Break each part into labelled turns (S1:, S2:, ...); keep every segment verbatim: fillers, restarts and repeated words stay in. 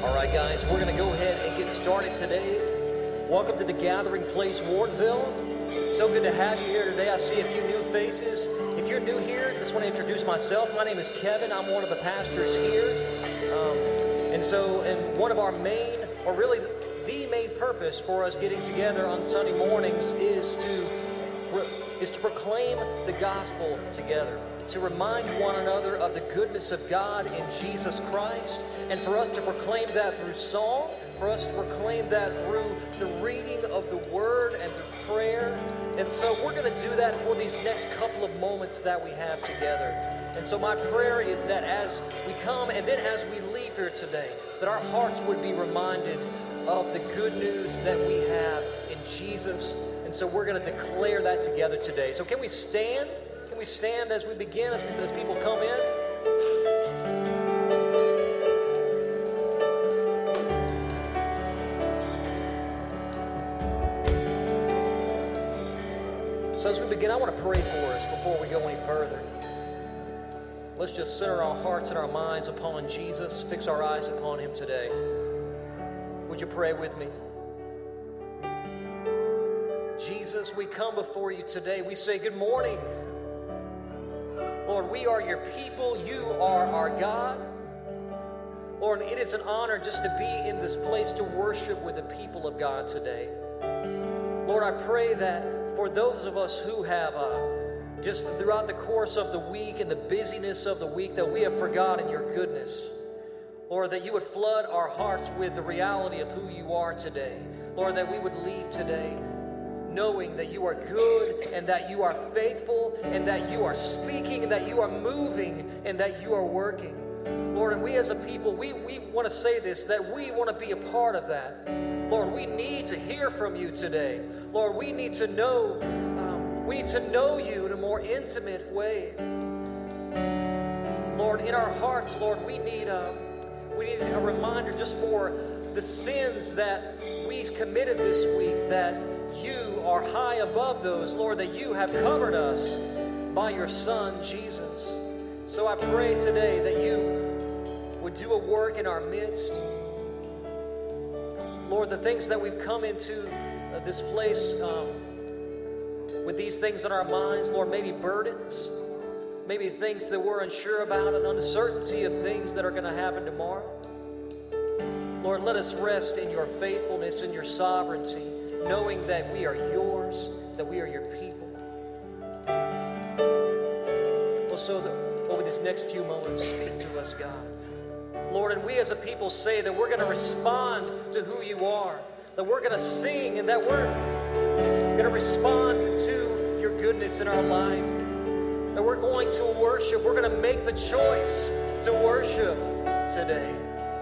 S1: All right, guys, we're going to go ahead and get started today. Welcome to the Gathering Place, Warrenville. So good to have you here today. I see a few new faces. If you're new here, I just want to introduce myself. My name is Kevin. I'm one of the pastors here. Um, and so, and one of our main, or really the main purpose for us getting together on Sunday mornings is to is to proclaim the gospel together, to remind one another of the goodness of God in Jesus Christ, and for us to proclaim that through song, for us to proclaim that through the reading of the Word and through prayer. And so we're going to do that for these next couple of moments that we have together. And so my prayer is that as we come and then as we leave here today, that our hearts would be reminded of the good news that we have in Jesus. And so we're going to declare that together today. So can we stand? Can we stand as we begin, as, as people come in? So as we begin, I want to pray for us before we go any further. Let's just center our hearts and our minds upon Jesus, fix our eyes upon Him today. Would you pray with me? Jesus, we come before you today. We say good morning. Lord, we are your people. You are our God. Lord, it is an honor just to be in this place to worship with the people of God today. Lord, I pray that for those of us who have uh, just throughout the course of the week and the busyness of the week that we have forgotten your goodness, Lord, that you would flood our hearts with the reality of who you are today. Lord, that we would leave today knowing that you are good and that you are faithful and that you are speaking and that you are moving and that you are working. Lord, and we as a people, we, we want to say this, that we want to be a part of that. Lord, we need to hear from you today. Lord, we need to know, um, we need to know you in a more intimate way. Lord, in our hearts, Lord, we need a, we need a reminder just for the sins that we committed this week, that you are high above those, Lord, that you have covered us by your Son, Jesus. So I pray today that you would do a work in our midst. Lord, the things that we've come into uh, this place um, with these things in our minds, Lord, maybe burdens, maybe things that we're unsure about, an uncertainty of things that are going to happen tomorrow. Lord, let us rest in your faithfulness and your sovereignty, knowing that we are yours, that we are your people. Well, so that over these next few moments, speak to us, God. Lord, and we as a people say that we're going to respond to who you are, that we're going to sing and that we're going to respond to your goodness in our life, that we're going to worship. We're going to make the choice to worship today.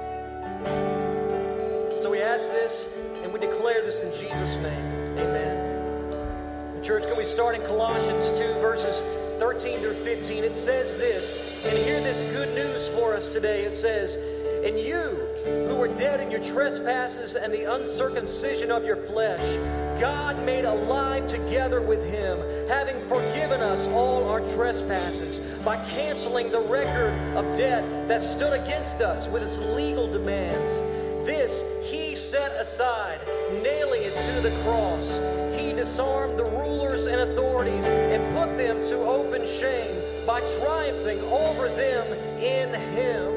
S1: So we ask this and we declare this in Jesus' name. Amen. And church, can we start in Colossians two, verses thirteen through fifteen? It says this, and hear this good news for us today. It says, and you who were dead in your trespasses and the uncircumcision of your flesh, God made alive together with him, having forgiven us all our trespasses by canceling the record of debt that stood against us with its legal demands. This he set aside, nailing it to the cross. He disarmed the rulers and authorities and put them to open shame by triumphing over them in him.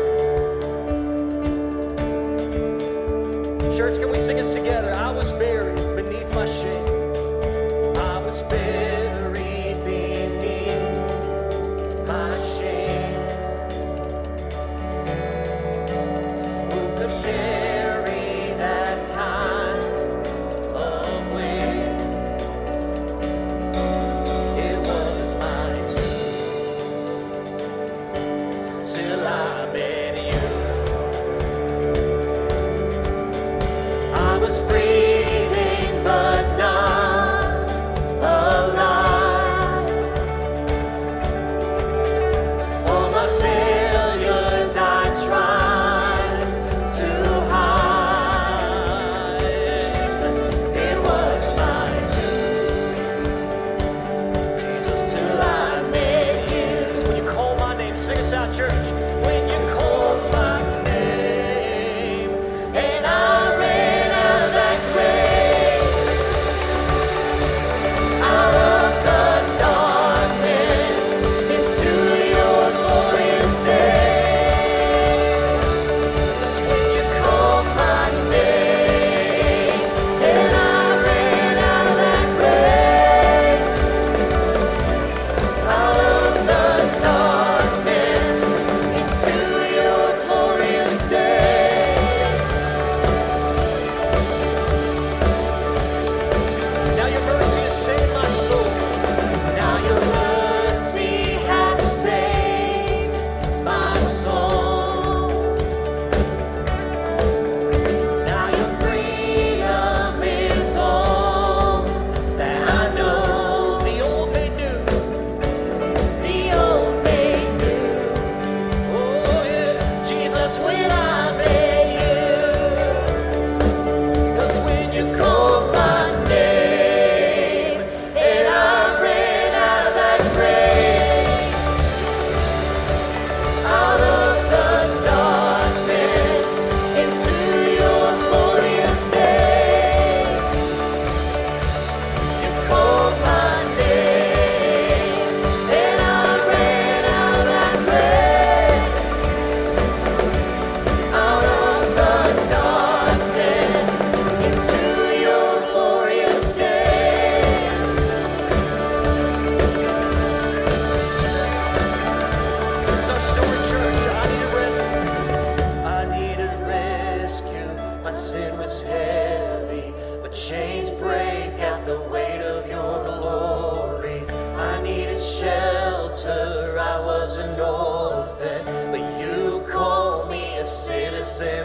S1: Church, can we sing this together? I was buried beneath my shame. I was buried beneath my shame. Who could carry that kind of weight? It was my tomb till I met you. I was breathing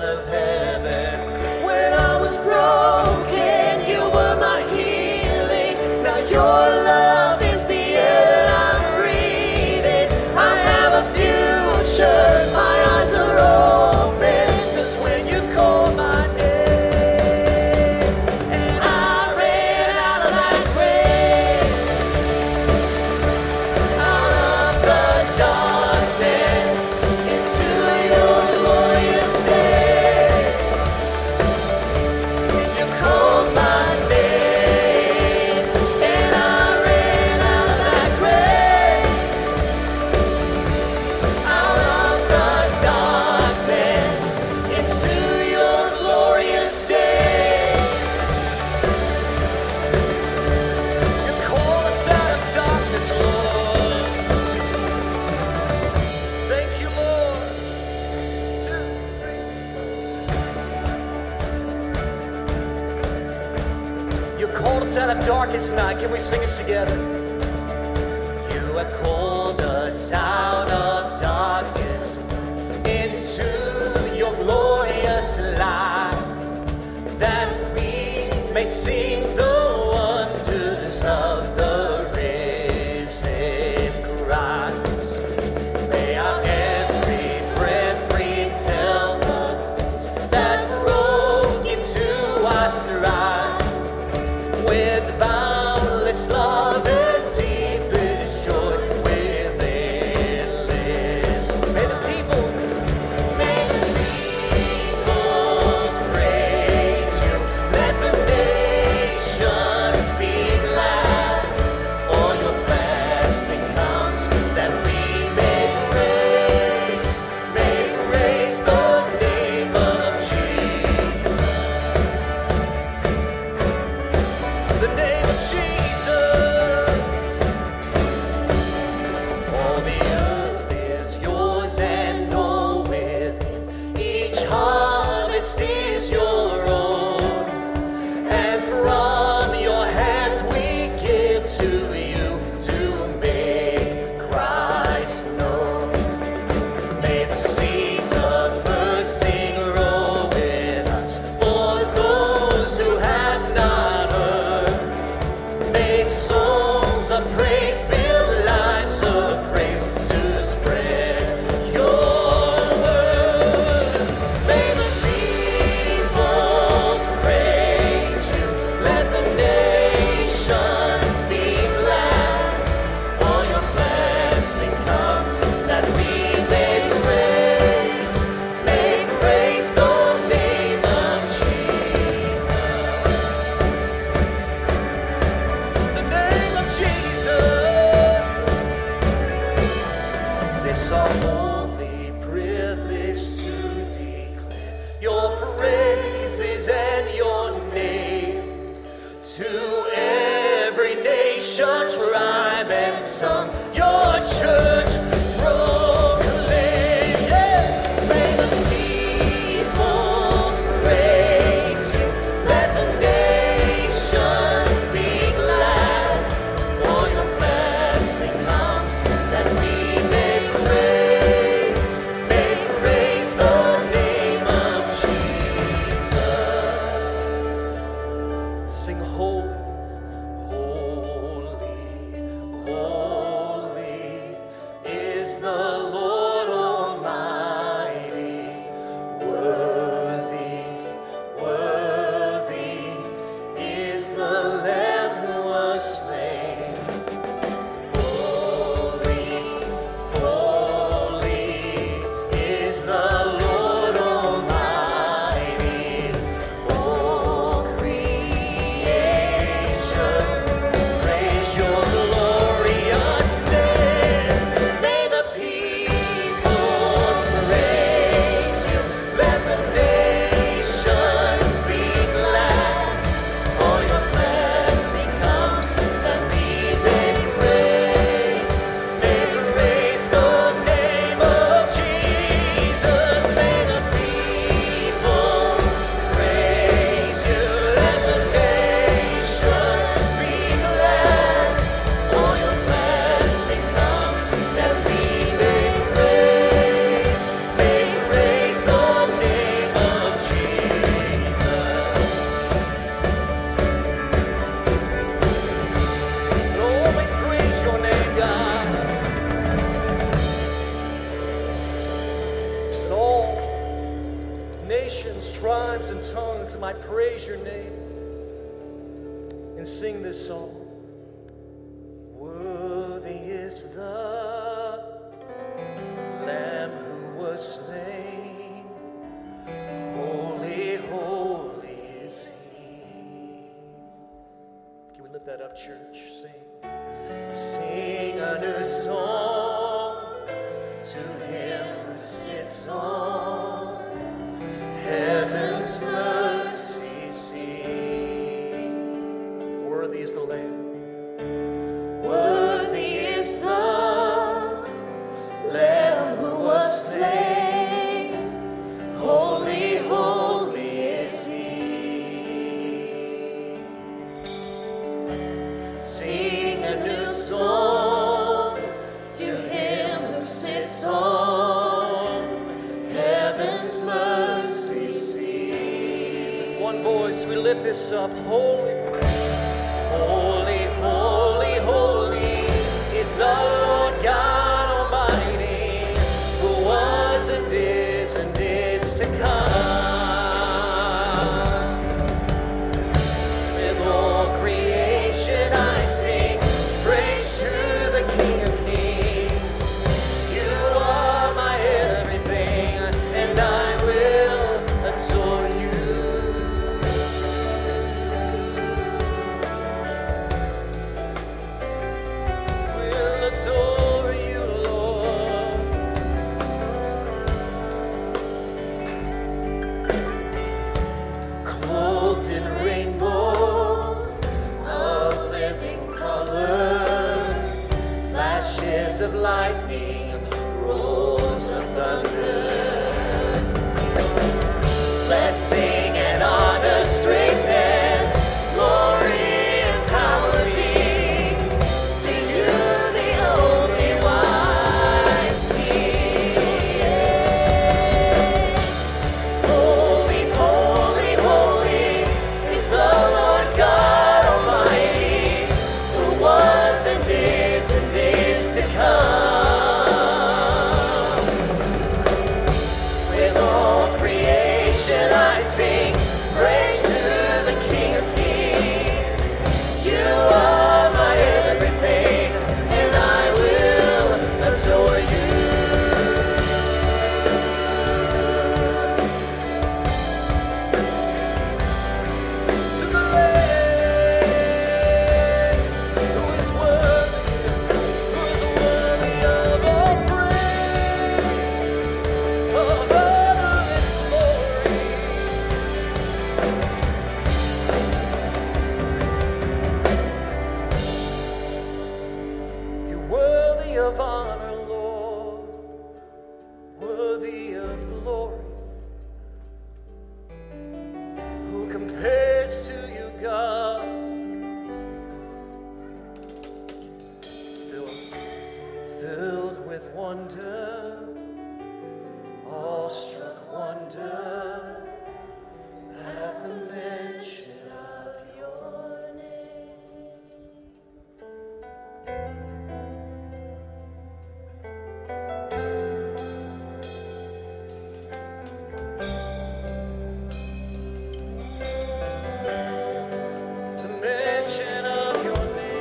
S1: of heaven. When I was broken, you were my healing. Now your love is the air that I'm breathing. I have a future, my eyes are open, 'cause when you call my name, and I ran out of that grave, out of the darkness, into your glorious day. When you called my name, and I ran out of that grave, out of the darkness, into your glorious day. You call us out of darkness, Lord. Thank you, Lord. Two, three. You called us out of darkness night. Can we sing this together? You have called us out of darkness into your glorious light, that we may sing the wonders of the risen Christ. May our every breath retell the things that broke into our stride, with boundless love and deepest joy, with endless. May the people, may the people praise you. Let the nations be glad. All your blessing comes, that we may praise, may praise the name of Jesus. The name of Jesus. All the earth is yours and all within. Each harvest is your own. And from your hand we give to you to make Christ known. May the seeds of mercy grow in us for those who have not heard. May songs of praise build lives of praise to spread your word. May the people praise you. Let the nations be glad. All your blessing comes, that we may praise, may praise the name of Jesus. The name of Jesus. This our holy privilege to declare your praises and your name to every nation, tribe, and tongue. Your church proclaim. Yeah. May the people praise you. Let the nations be glad. For your blessing comes, that we may praise, may praise the name of Jesus. Sing holy, holy, Nations, tribes, and tongues might praise your name and sing this song. Worthy is the Lamb who was slain. Holy, holy is He. Can we lift that up, church? Sing. Sing a new song to Him who sits on heaven's mercy seat. Worthy is the Lamb. Worthy is the Lamb who was slain. Holy, holy is He. Sing a new song to Him who sits on heaven's mercy seat. With one voice we lift this up. Holy, holy, holy, holy is the Lord God Almighty, who was and is and is to come. With all creation I sing praise to the King of Kings. You are my everything, and I will adore you. Will adore you, Lord. Clothed in rainbows of living colors, flashes of lightning, rolls of thunder. Let's sing and honor, strength and glory and power be to you, the only wise King. Holy, holy, holy is the Lord God Almighty, who was and is and is to come. With all creation I sing praise to the King of Kings. You are my everything, and I will adore you. To the Lamb who is worthy, who is worthy of all praise, of honor and glory. You're worthy of honor, Lord, worthy of glory. Who compares to you, God? Filled, filled with wonder, awestruck wonder at the mention of your name. The mention of your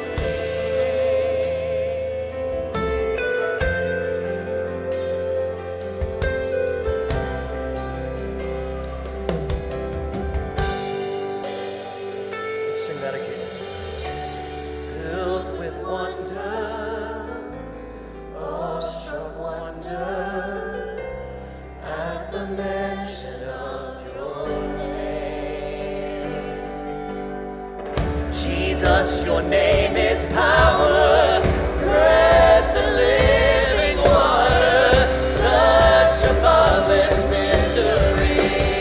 S1: Let's sing that again. Filled with wonder, awestruck wonder at the mention of your name. Jesus, your name is power, breath, the living water, such a marvelous mystery.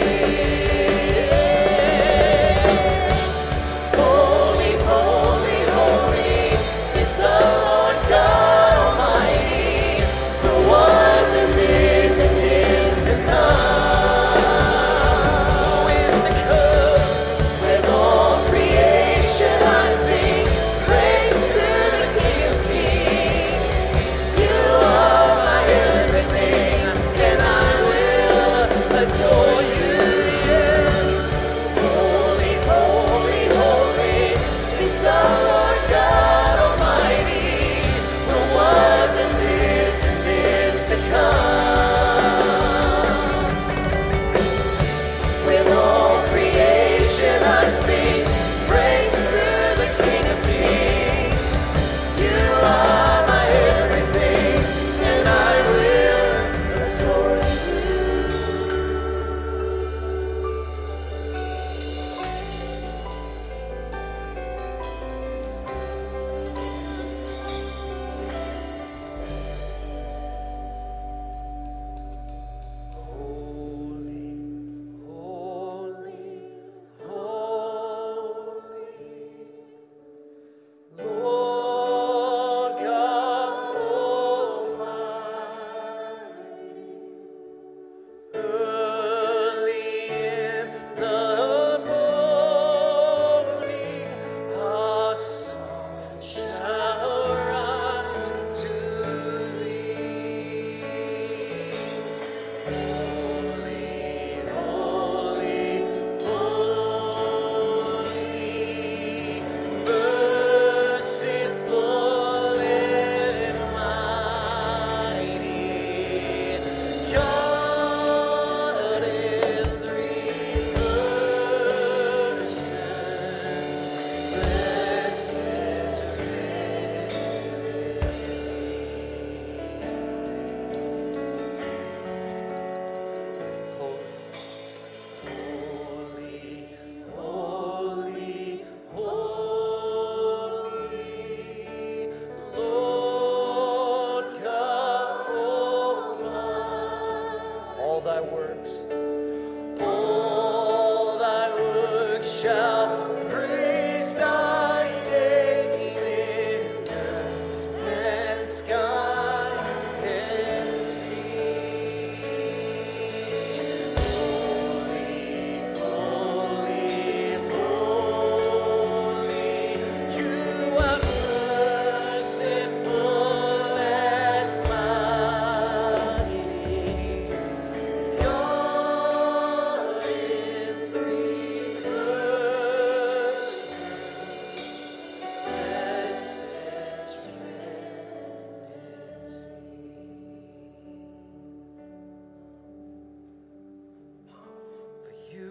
S1: Holy, holy, holy is the Lord God Almighty, who was and is and is to come. Who is to come? With all creation I sing praise to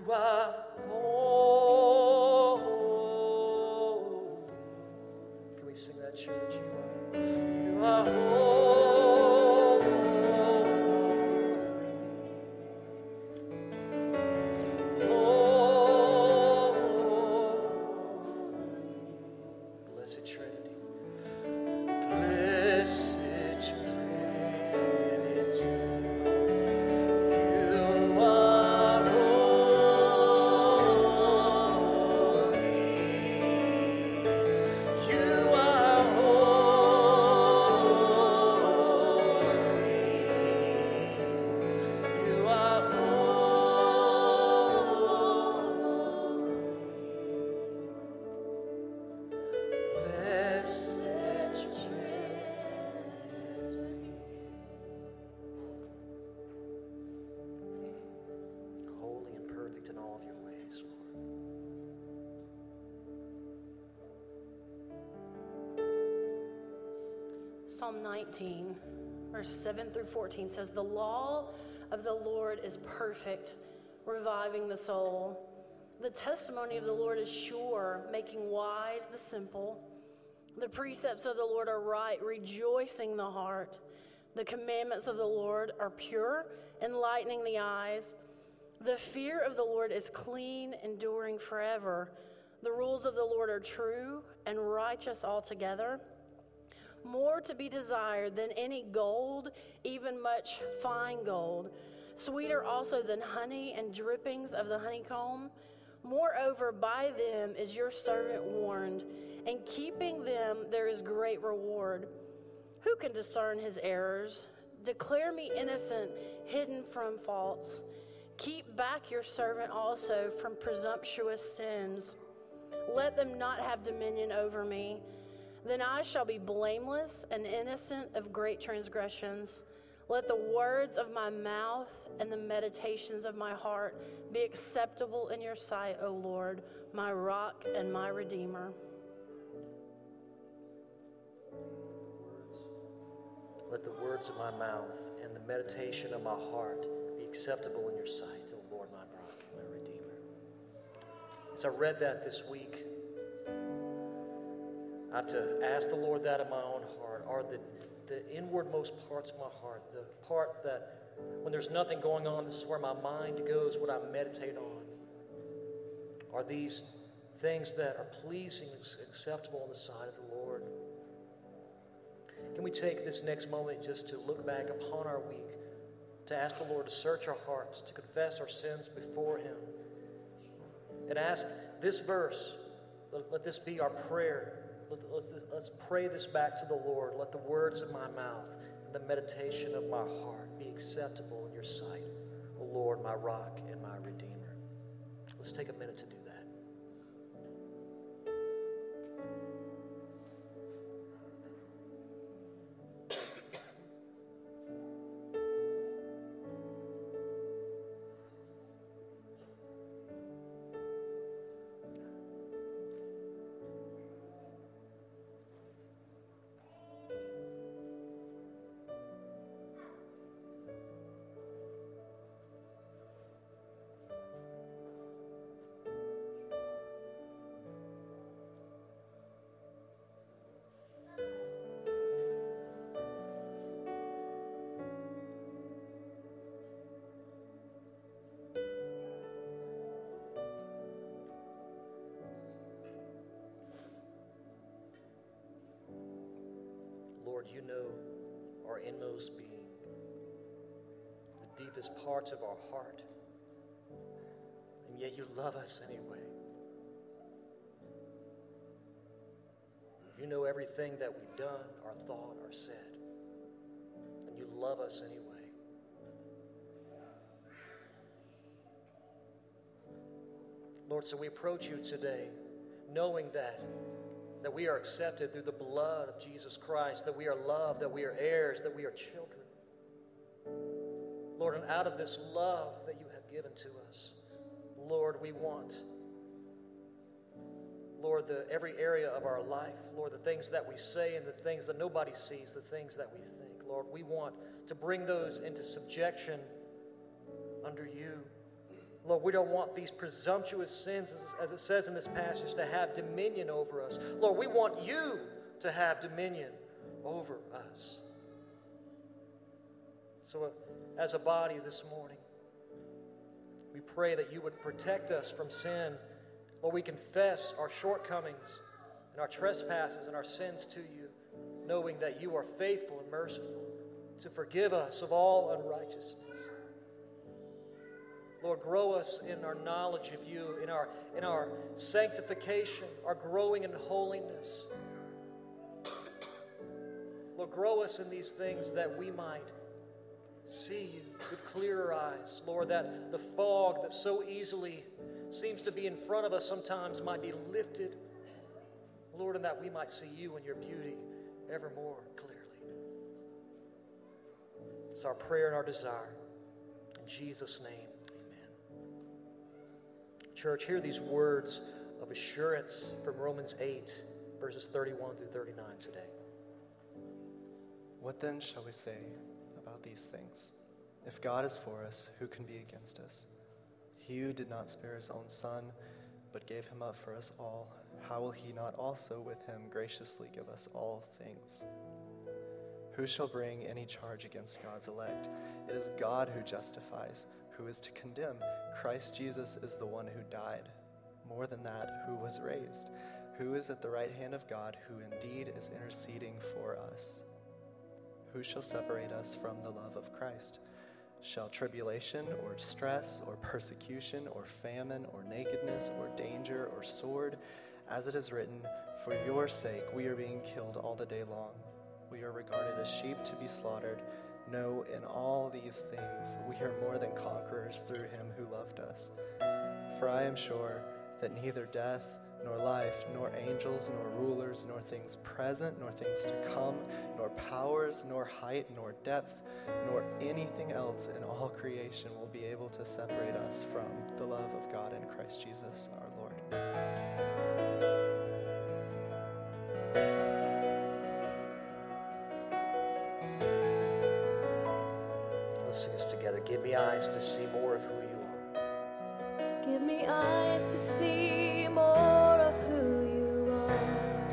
S1: You are holy. Can we sing that, church? You are, you are holy. In all of your ways, Lord.
S2: Psalm nineteen, verse seven through fourteen says, "The law of the Lord is perfect, reviving the soul. The testimony of the Lord is sure, making wise the simple. The precepts of the Lord are right, rejoicing the heart. The commandments of the Lord are pure, enlightening the eyes. The fear of the Lord is clean, enduring forever. The rules of the Lord are true and righteous altogether. More to be desired than any gold, even much fine gold. Sweeter also than honey and drippings of the honeycomb. Moreover, by them is your servant warned, and keeping them there is great reward. Who can discern his errors? Declare me innocent, hidden from faults. Keep back your servant also from presumptuous sins. Let them not have dominion over me. Then I shall be blameless and innocent of great transgressions. Let the words of my mouth and the meditations of my heart be acceptable in your sight, O Lord, my rock and my redeemer."
S1: Let the words of my mouth and the meditation of my heart be acceptable in your sight, O Lord, my rock and my redeemer. As I read that this week, I have to ask the Lord that in my own heart. Are the, the inwardmost parts of my heart, the part that when there's nothing going on, this is where my mind goes, what I meditate on, are these things that are pleasing, acceptable in the sight of the Lord? Can we take this next moment just to look back upon our week, to ask the Lord to search our hearts, to confess our sins before Him, and ask this verse, let, let this be our prayer. Let, let's, let's pray this back to the Lord. Let the words of my mouth and the meditation of my heart be acceptable in your sight, O Lord, my rock and my redeemer. Let's take a minute to do that. Lord, you know our inmost being, the deepest parts of our heart, and yet you love us anyway. You know everything that we've done, our thought, our said, and you love us anyway. Lord, so we approach you today knowing that that we are accepted through the blood of Jesus Christ, that we are loved, that we are heirs, that we are children. Lord, and out of this love that you have given to us, Lord, we want, Lord, the every area of our life, Lord, the things that we say and the things that nobody sees, the things that we think, Lord, we want to bring those into subjection under you. Lord, we don't want these presumptuous sins, as it says in this passage, to have dominion over us. Lord, we want you to have dominion over us. So as a body this morning, we pray that you would protect us from sin. Lord, we confess our shortcomings and our trespasses and our sins to you, knowing that you are faithful and merciful to forgive us of all unrighteousness. Lord, grow us in our knowledge of you, in our, in our sanctification, our growing in holiness. Lord, grow us in these things that we might see you with clearer eyes. Lord, that the fog that so easily seems to be in front of us sometimes might be lifted. Lord, and that we might see you and your beauty ever more clearly. It's our prayer and our desire. In Jesus' name. Church, hear these words of assurance from Romans eight, verses thirty-one through thirty-nine today.
S3: What then shall we say about these things? If God is for us, who can be against us? He who did not spare his own son, but gave him up for us all, how will he not also with him graciously give us all things? Who shall bring any charge against God's elect? It is God who justifies. Who is to condemn? Christ Jesus is the one who died. More than that, who was raised, who is at the right hand of God, who indeed is interceding for us. Who shall separate us from the love of Christ? Shall tribulation or distress or persecution or famine or nakedness or danger or sword? As it is written, for your sake we are being killed all the day long. We are regarded as sheep to be slaughtered. No, in all these things we are more than conquerors through him who loved us. For I am sure that neither death, nor life, nor angels, nor rulers, nor things present, nor things to come, nor powers, nor height, nor depth, nor anything else in all creation will be able to separate us from the love of God in Christ Jesus our Lord.
S1: Let's sing this together. Give me eyes to see more of who you are.
S2: Give me eyes to see more of who you are.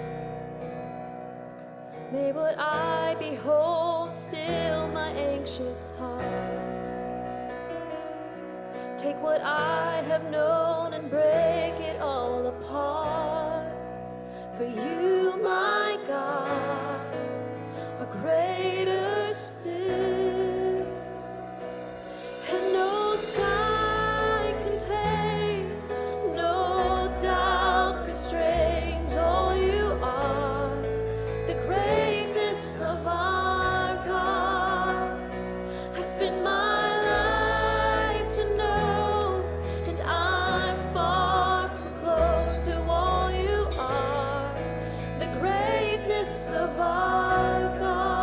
S2: May what I behold still my anxious heart. Take what I have known and break it all apart. For you, my God, are greater still. And no sky contains, no doubt restrains all you are. The greatness of our God. I spend my life to know, and I'm far from close to all you are. The greatness of our God.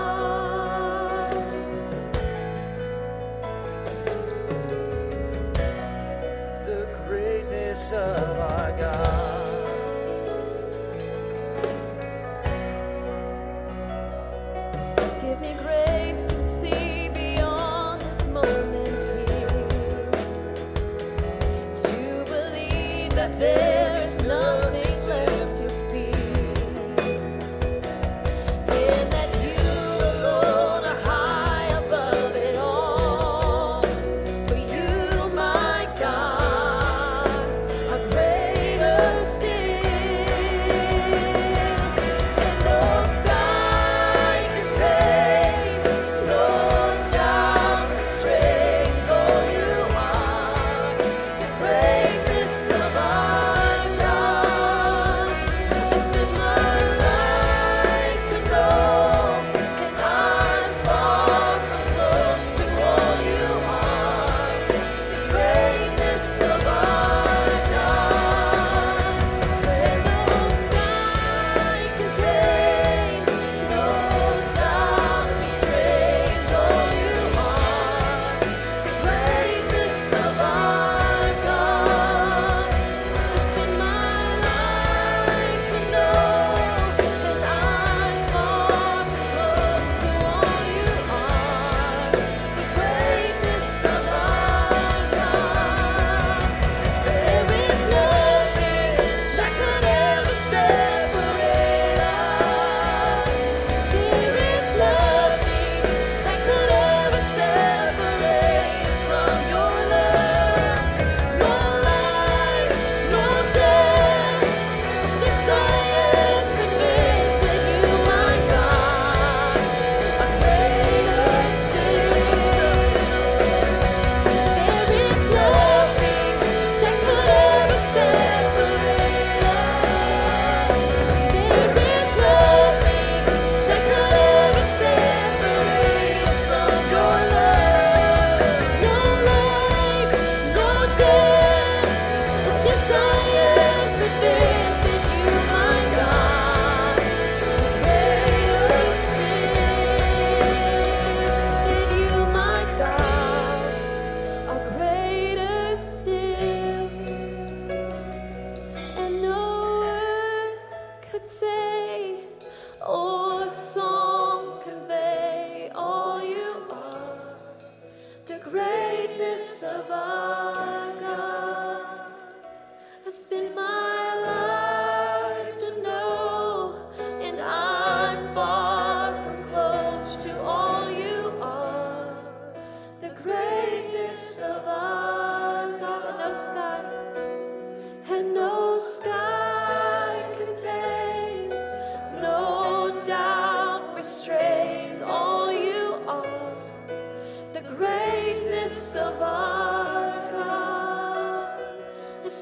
S1: The greatness of our God.
S2: Give me grace to see beyond this moment here, to believe that there is nothing left to fear, and that you alone are high above it all. For you, my God, are greater still, and no sky contains, no doubt restrains all you are. The greatness of our God.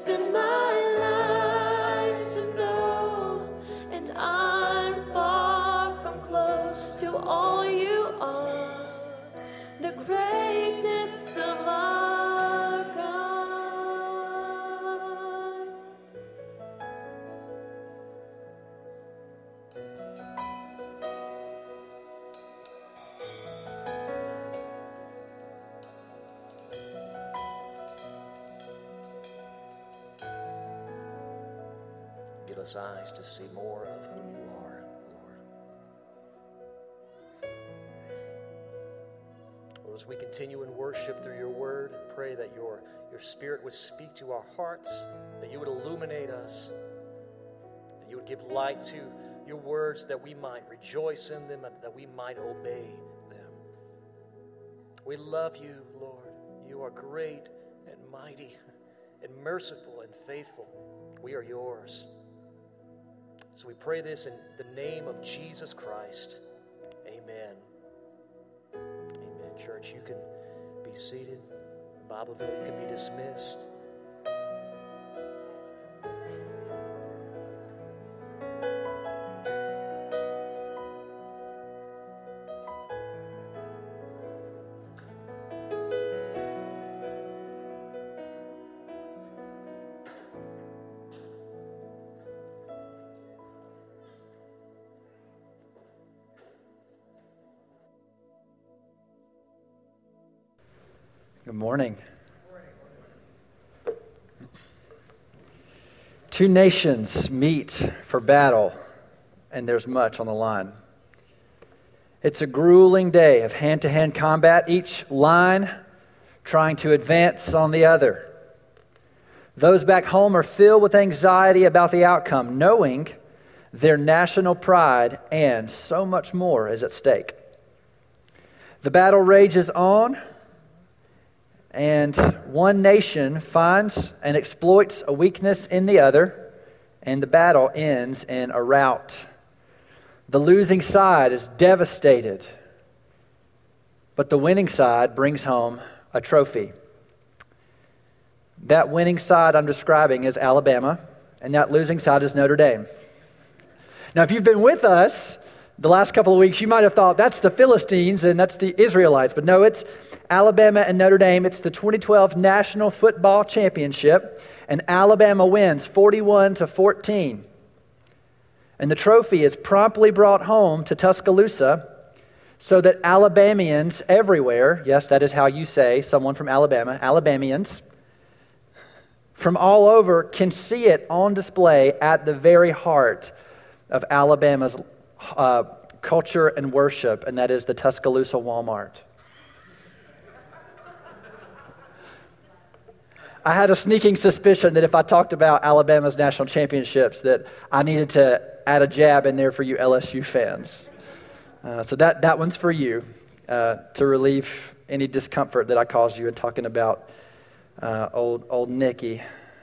S4: been my life to know, and I'm far from close to all you are, the greatness of our God.
S1: Give us eyes to see more of who you are, Lord. Lord, as we continue in worship through your word, and pray that your, your spirit would speak to our hearts, that you would illuminate us, that you would give light to your words, that we might rejoice in them and that we might obey them. We love you, Lord. You are great and mighty and merciful and faithful. We are yours. So we pray this in the name of Jesus Christ. Amen. Amen. Church, you can be seated. Bibleville, you can be dismissed.
S5: Good morning. Two nations meet for battle, and there's much on the line. It's a grueling day of hand-to-hand combat, each line trying to advance on the other. Those back home are filled with anxiety about the outcome, knowing their national pride and so much more is at stake. The battle rages on, and one nation finds and exploits a weakness in the other, and the battle ends in a rout. The losing side is devastated, but the winning side brings home a trophy. That winning side I'm describing is Alabama, and that losing side is Notre Dame. Now, if you've been with us the last couple of weeks, you might have thought that's the Philistines and that's the Israelites, but no, it's Alabama and Notre Dame. It's the twenty twelve National Football Championship, and Alabama wins forty-one to fourteen. And the trophy is promptly brought home to Tuscaloosa so that Alabamians everywhere, yes, that is how you say someone from Alabama, Alabamians, from all over can see it on display at the very heart of Alabama's uh, culture and worship, and that is the Tuscaloosa Walmart. I had a sneaking suspicion that if I talked about Alabama's national championships, that I needed to add a jab in there for you L S U fans. Uh, so that, that one's for you, uh, to relieve any discomfort that I caused you in talking about uh, old old Nicky.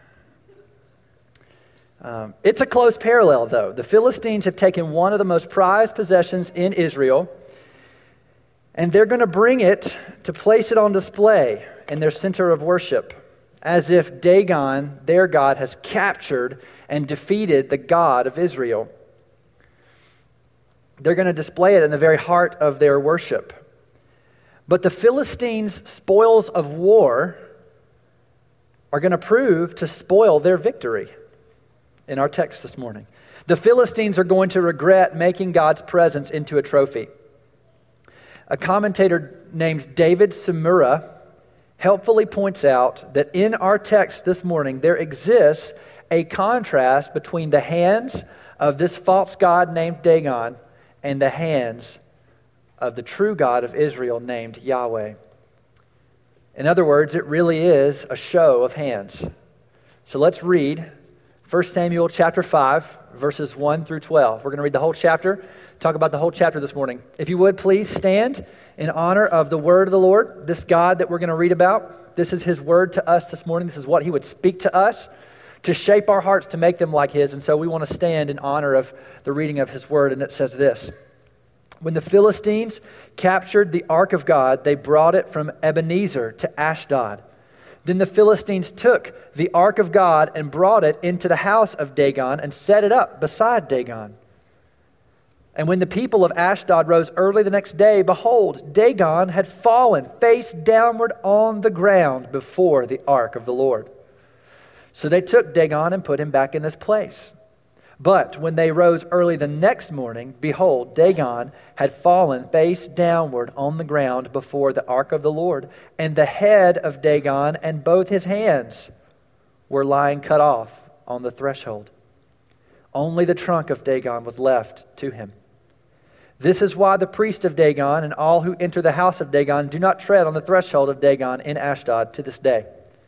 S5: Um, it's a close parallel, though. The Philistines have taken one of the most prized possessions in Israel, and they're going to bring it to place it on display in their center of worship, as if Dagon, their god, has captured and defeated the God of Israel. They're going to display it in the very heart of their worship. But the Philistines' spoils of war are going to prove to spoil their victory in our text this morning. The Philistines are going to regret making God's presence into a trophy. A commentator named David Samura helpfully points out that in our text this morning, there exists a contrast between the hands of this false god named Dagon and the hands of the true God of Israel named Yahweh. In other words, it really is a show of hands. So let's read First Samuel chapter five, verses one through twelve. We're going to read the whole chapter, talk about the whole chapter this morning. If you would, please stand in honor of the word of the Lord, this God that we're going to read about. This is his word to us this morning. This is what he would speak to us to shape our hearts to make them like his. And so we want to stand in honor of the reading of his word. And it says this: When the Philistines captured the ark of God, they brought it from Ebenezer to Ashdod. Then the Philistines took the ark of God and brought it into the house of Dagon and set it up beside Dagon. And when the people of Ashdod rose early the next day, behold, Dagon had fallen face downward on the ground before the ark of the Lord. So they took Dagon and put him back in his place. But when they rose early the next morning, behold, Dagon had fallen face downward on the ground before the ark of the Lord, and the head of Dagon and both his hands were lying cut off on the threshold. Only the trunk of Dagon was left to him. This is why the priest of Dagon and all who enter the house of Dagon do not tread on the threshold of Dagon in Ashdod to this day.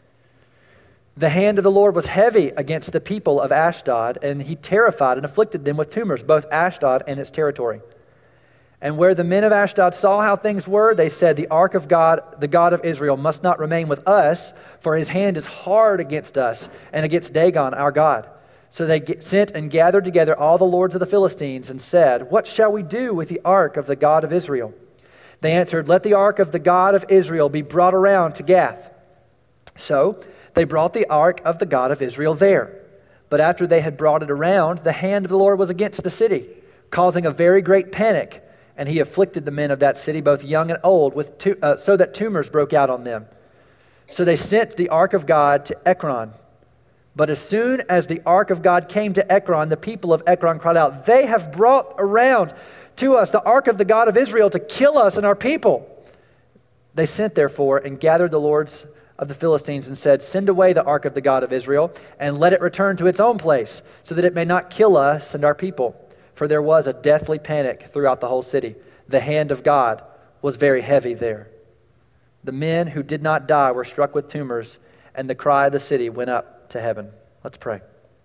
S5: The hand of the Lord was heavy against the people of Ashdod, and he terrified and afflicted them with tumors, both Ashdod and its territory. And where the men of Ashdod saw how things were, they said, the ark of God, the God of Israel, must not remain with us, for his hand is hard against us and against Dagon, our God. So they sent and gathered together all the lords of the Philistines and said, what shall we do with the ark of the God of Israel? They answered, let the ark of the God of Israel be brought around to Gath. So they brought the ark of the God of Israel there. But after they had brought it around, the hand of the Lord was against the city, causing a very great panic. And he afflicted the men of that city, both young and old, with tu- uh, so that tumors broke out on them. So they sent the ark of God to Ekron. But as soon as the ark of God came to Ekron, the people of Ekron cried out, they have brought around to us the ark of the God of Israel to kill us and our people. They sent therefore and gathered the lords of the Philistines and said, send away the ark of the God of Israel and let it return to its own place so that it may not kill us and our people. For there was a deathly panic throughout the whole city. The hand of God was very heavy there. The men who did not die were struck with tumors, and the cry of the city went up to heaven. Let's pray.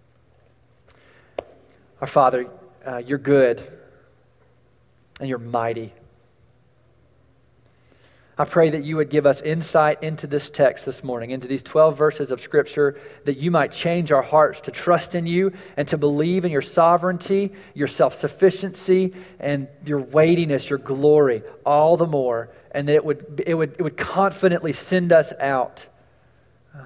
S5: Our Father, uh, you're good and you're mighty. I pray that you would give us insight into this text this morning, into these twelve verses of Scripture, that you might change our hearts to trust in you and to believe in your sovereignty, your self-sufficiency, and your weightiness, your glory, all the more, and that it would, it would, it would confidently send us out uh,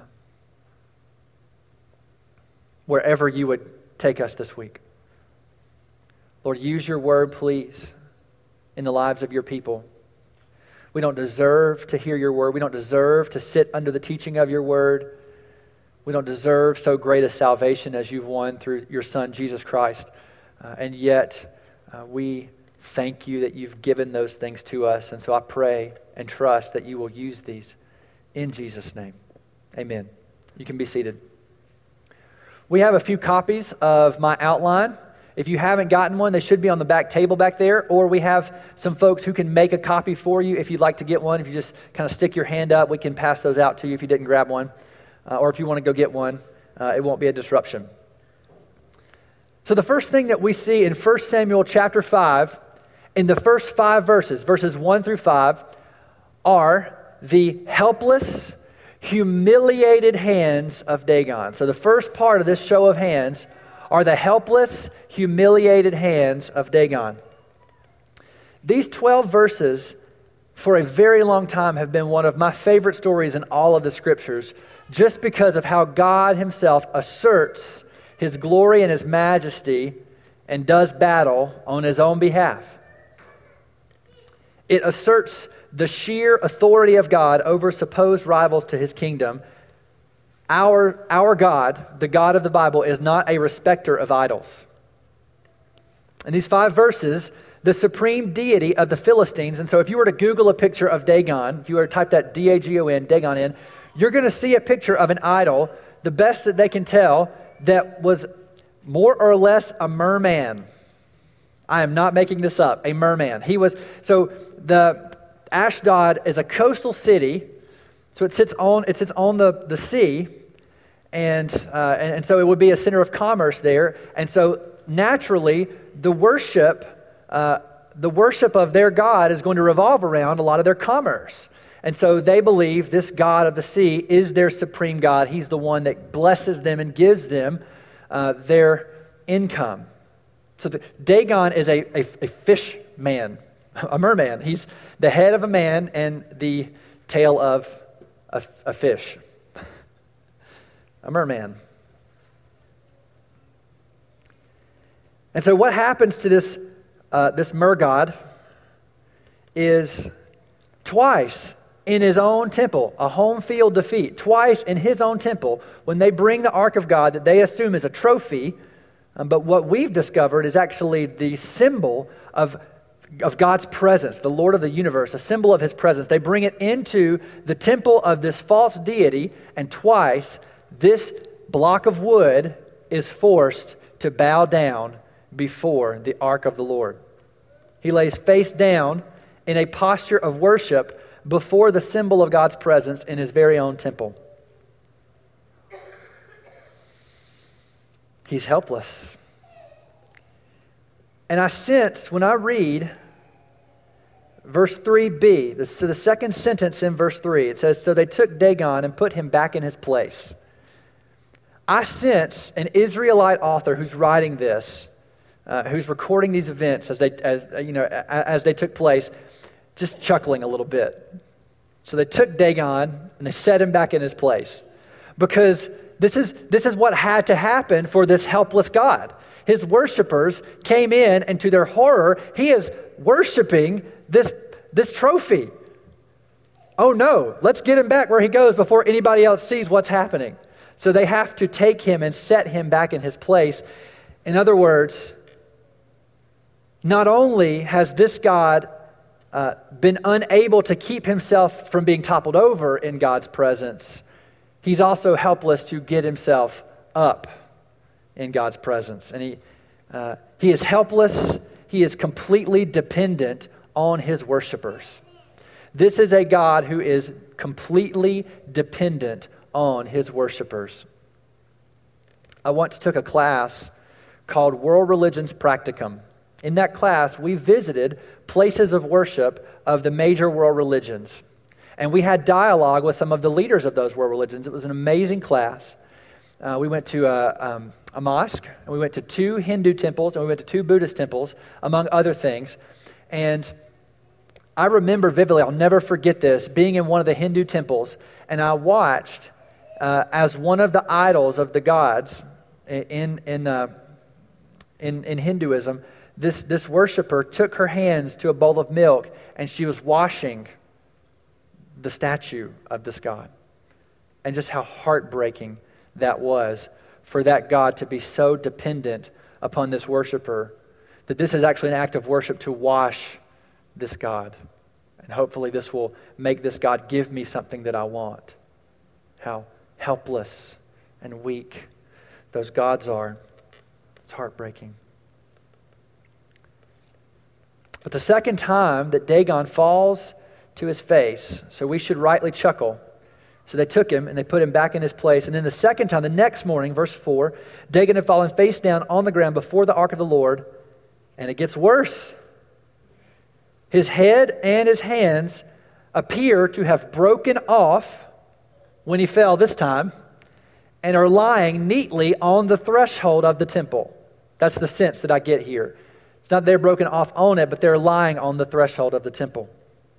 S5: wherever you would take us this week. Lord, use your word, please, in the lives of your people. We don't deserve to hear your word. We don't deserve to sit under the teaching of your word. We don't deserve so great a salvation as you've won through your Son, Jesus Christ. Uh, and yet, uh, we thank you that you've given those things to us. And so I pray and trust that you will use these in Jesus' name. Amen. You can be seated. We have a few copies of my outline. If you haven't gotten one, they should be on the back table back there, or we have some folks who can make a copy for you if you'd like to get one. If you just kind of stick your hand up, we can pass those out to you if you didn't grab one. Uh, or if you want to go get one, uh, it won't be a disruption. So the first thing that we see in First Samuel chapter five, in the first five verses, verses one through five, are the helpless, humiliated hands of Dagon. So the first part of this show of hands are the helpless, humiliated hands of Dagon. These twelve verses, for a very long time, have been one of my favorite stories in all of the Scriptures, just because of how God himself asserts his glory and his majesty and does battle on his own behalf. It asserts the sheer authority of God over supposed rivals to his kingdom. Our, our God, the God of the Bible, is not a respecter of idols. In these five verses, the supreme deity of the Philistines, and so if you were to Google a picture of Dagon, if you were to type that D A G O N, Dagon in, you're going to see a picture of an idol, the best that they can tell, that was more or less a merman. I am not making this up, a merman. He was, so the Ashdod is a coastal city. So it sits on it sits on the, the sea, and, uh, and and so it would be a center of commerce there. And so naturally, the worship uh, the worship of their god is going to revolve around a lot of their commerce. And so they believe this God of the sea is their supreme God. He's the one that blesses them and gives them uh, their income. So the, Dagon is a, a, a fish man, a merman. He's the head of a man and the tail of A, a fish. a merman. And so what happens to this, uh, this mer-god is twice in his own temple, a home field defeat, twice in his own temple, when they bring the Ark of God that they assume is a trophy, um, but what we've discovered is actually the symbol of, of God's presence, the Lord of the universe, a symbol of his presence. They bring it into the temple of this false deity, and twice this block of wood is forced to bow down before the Ark of the Lord. He lays face down in a posture of worship before the symbol of God's presence in his very own temple. He's helpless. And I sense when I read verse three b, this, so the second sentence in verse three, it says, "So they took Dagon and put him back in his place." I sense an Israelite author who's writing this, uh, who's recording these events as they, as you know, as they took place, just chuckling a little bit. So they took Dagon and they set him back in his place, because this is this is what had to happen for this helpless God. His worshipers came in, and to their horror, he is worshiping this, this trophy. Oh no, let's get him back where he goes before anybody else sees what's happening. So they have to take him and set him back in his place. In other words, not only has this God uh, been unable to keep himself from being toppled over in God's presence, he's also helpless to get himself up in God's presence. And he, uh, he is helpless. He is completely dependent on his worshipers. This is a God who is completely dependent on his worshipers. I once took a class called World Religions Practicum. In that class, we visited places of worship of the major world religions. And we had dialogue with some of the leaders of those world religions. It was an amazing class. Uh, we went to a, um, a mosque, and we went to two Hindu temples, and we went to two Buddhist temples, among other things. And I remember vividly, I'll never forget this, being in one of the Hindu temples, and I watched uh, as one of the idols of the gods in in uh, in, in Hinduism, this, this worshiper took her hands to a bowl of milk, and she was washing the statue of this God. And just how heartbreaking that was for that God to be so dependent upon this worshiper, that this is actually an act of worship to wash this God. And hopefully this will make this God give me something that I want. How helpless and weak those gods are. It's heartbreaking. But the second time that Dagon falls to his face, so we should rightly chuckle. So they took him and they put him back in his place. And then the second time, the next morning, verse four, Dagon had fallen face down on the ground before the ark of the Lord. And it gets worse. His head and his hands appear to have broken off when he fell this time, and are lying neatly on the threshold of the temple. That's the sense that I get here. It's not they're broken off on it, but they're lying on the threshold of the temple.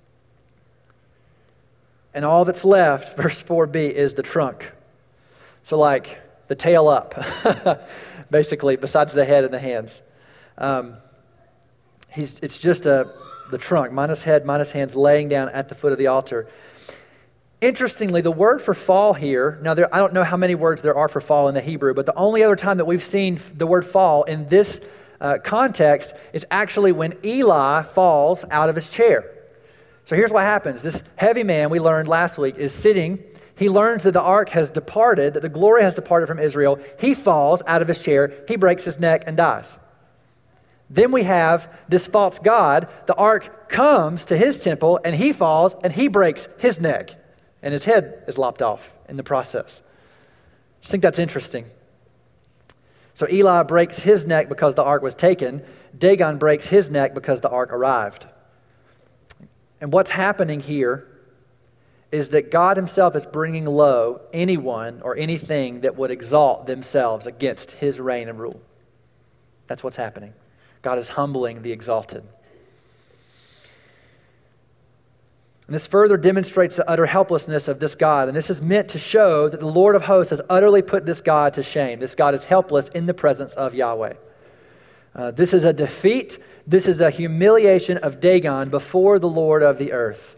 S5: And all that's left, verse four b, is the trunk. So like the tail up, basically, besides the head and the hands. Um, he's It's just a the trunk, minus head, minus hands, laying down at the foot of the altar. Interestingly, the word for fall here, now there, I don't know how many words there are for fall in the Hebrew, but the only other time that we've seen the word fall in this uh, context is actually when Eli falls out of his chair. So here's what happens. This heavy man, we learned last week, is sitting. He learns that the ark has departed, that the glory has departed from Israel. He falls out of his chair. He breaks his neck and dies. Then we have this false god. The ark comes to his temple, and he falls, and he breaks his neck. And his head is lopped off in the process. I just think that's interesting. So Eli breaks his neck because the ark was taken. Dagon breaks his neck because the ark arrived. And what's happening here is that God himself is bringing low anyone or anything that would exalt themselves against his reign and rule. That's what's happening. God is humbling the exalted. And this further demonstrates the utter helplessness of this God. And this is meant to show that the Lord of hosts has utterly put this God to shame. This God is helpless in the presence of Yahweh. Uh, this is a defeat. This is a humiliation of Dagon before the Lord of the earth.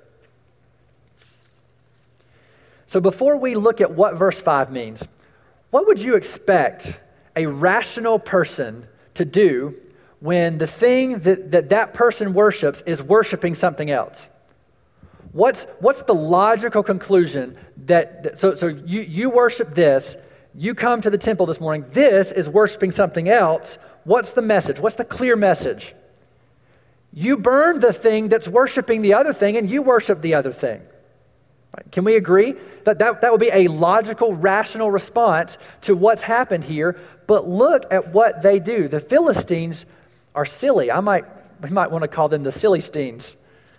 S5: So before we look at what verse five means, what would you expect a rational person to do when the thing that that, that person worships is worshiping something else? What's what's the logical conclusion that, that so so you, you worship this, you come to the temple this morning, this is worshiping something else. What's the message? What's the clear message? You burn the thing that's worshiping the other thing and you worship the other thing. Right? Can we agree that, that that would be a logical, rational response to what's happened here? But look at what they do. The Philistines are silly. I might we might want to call them the Sillysteens.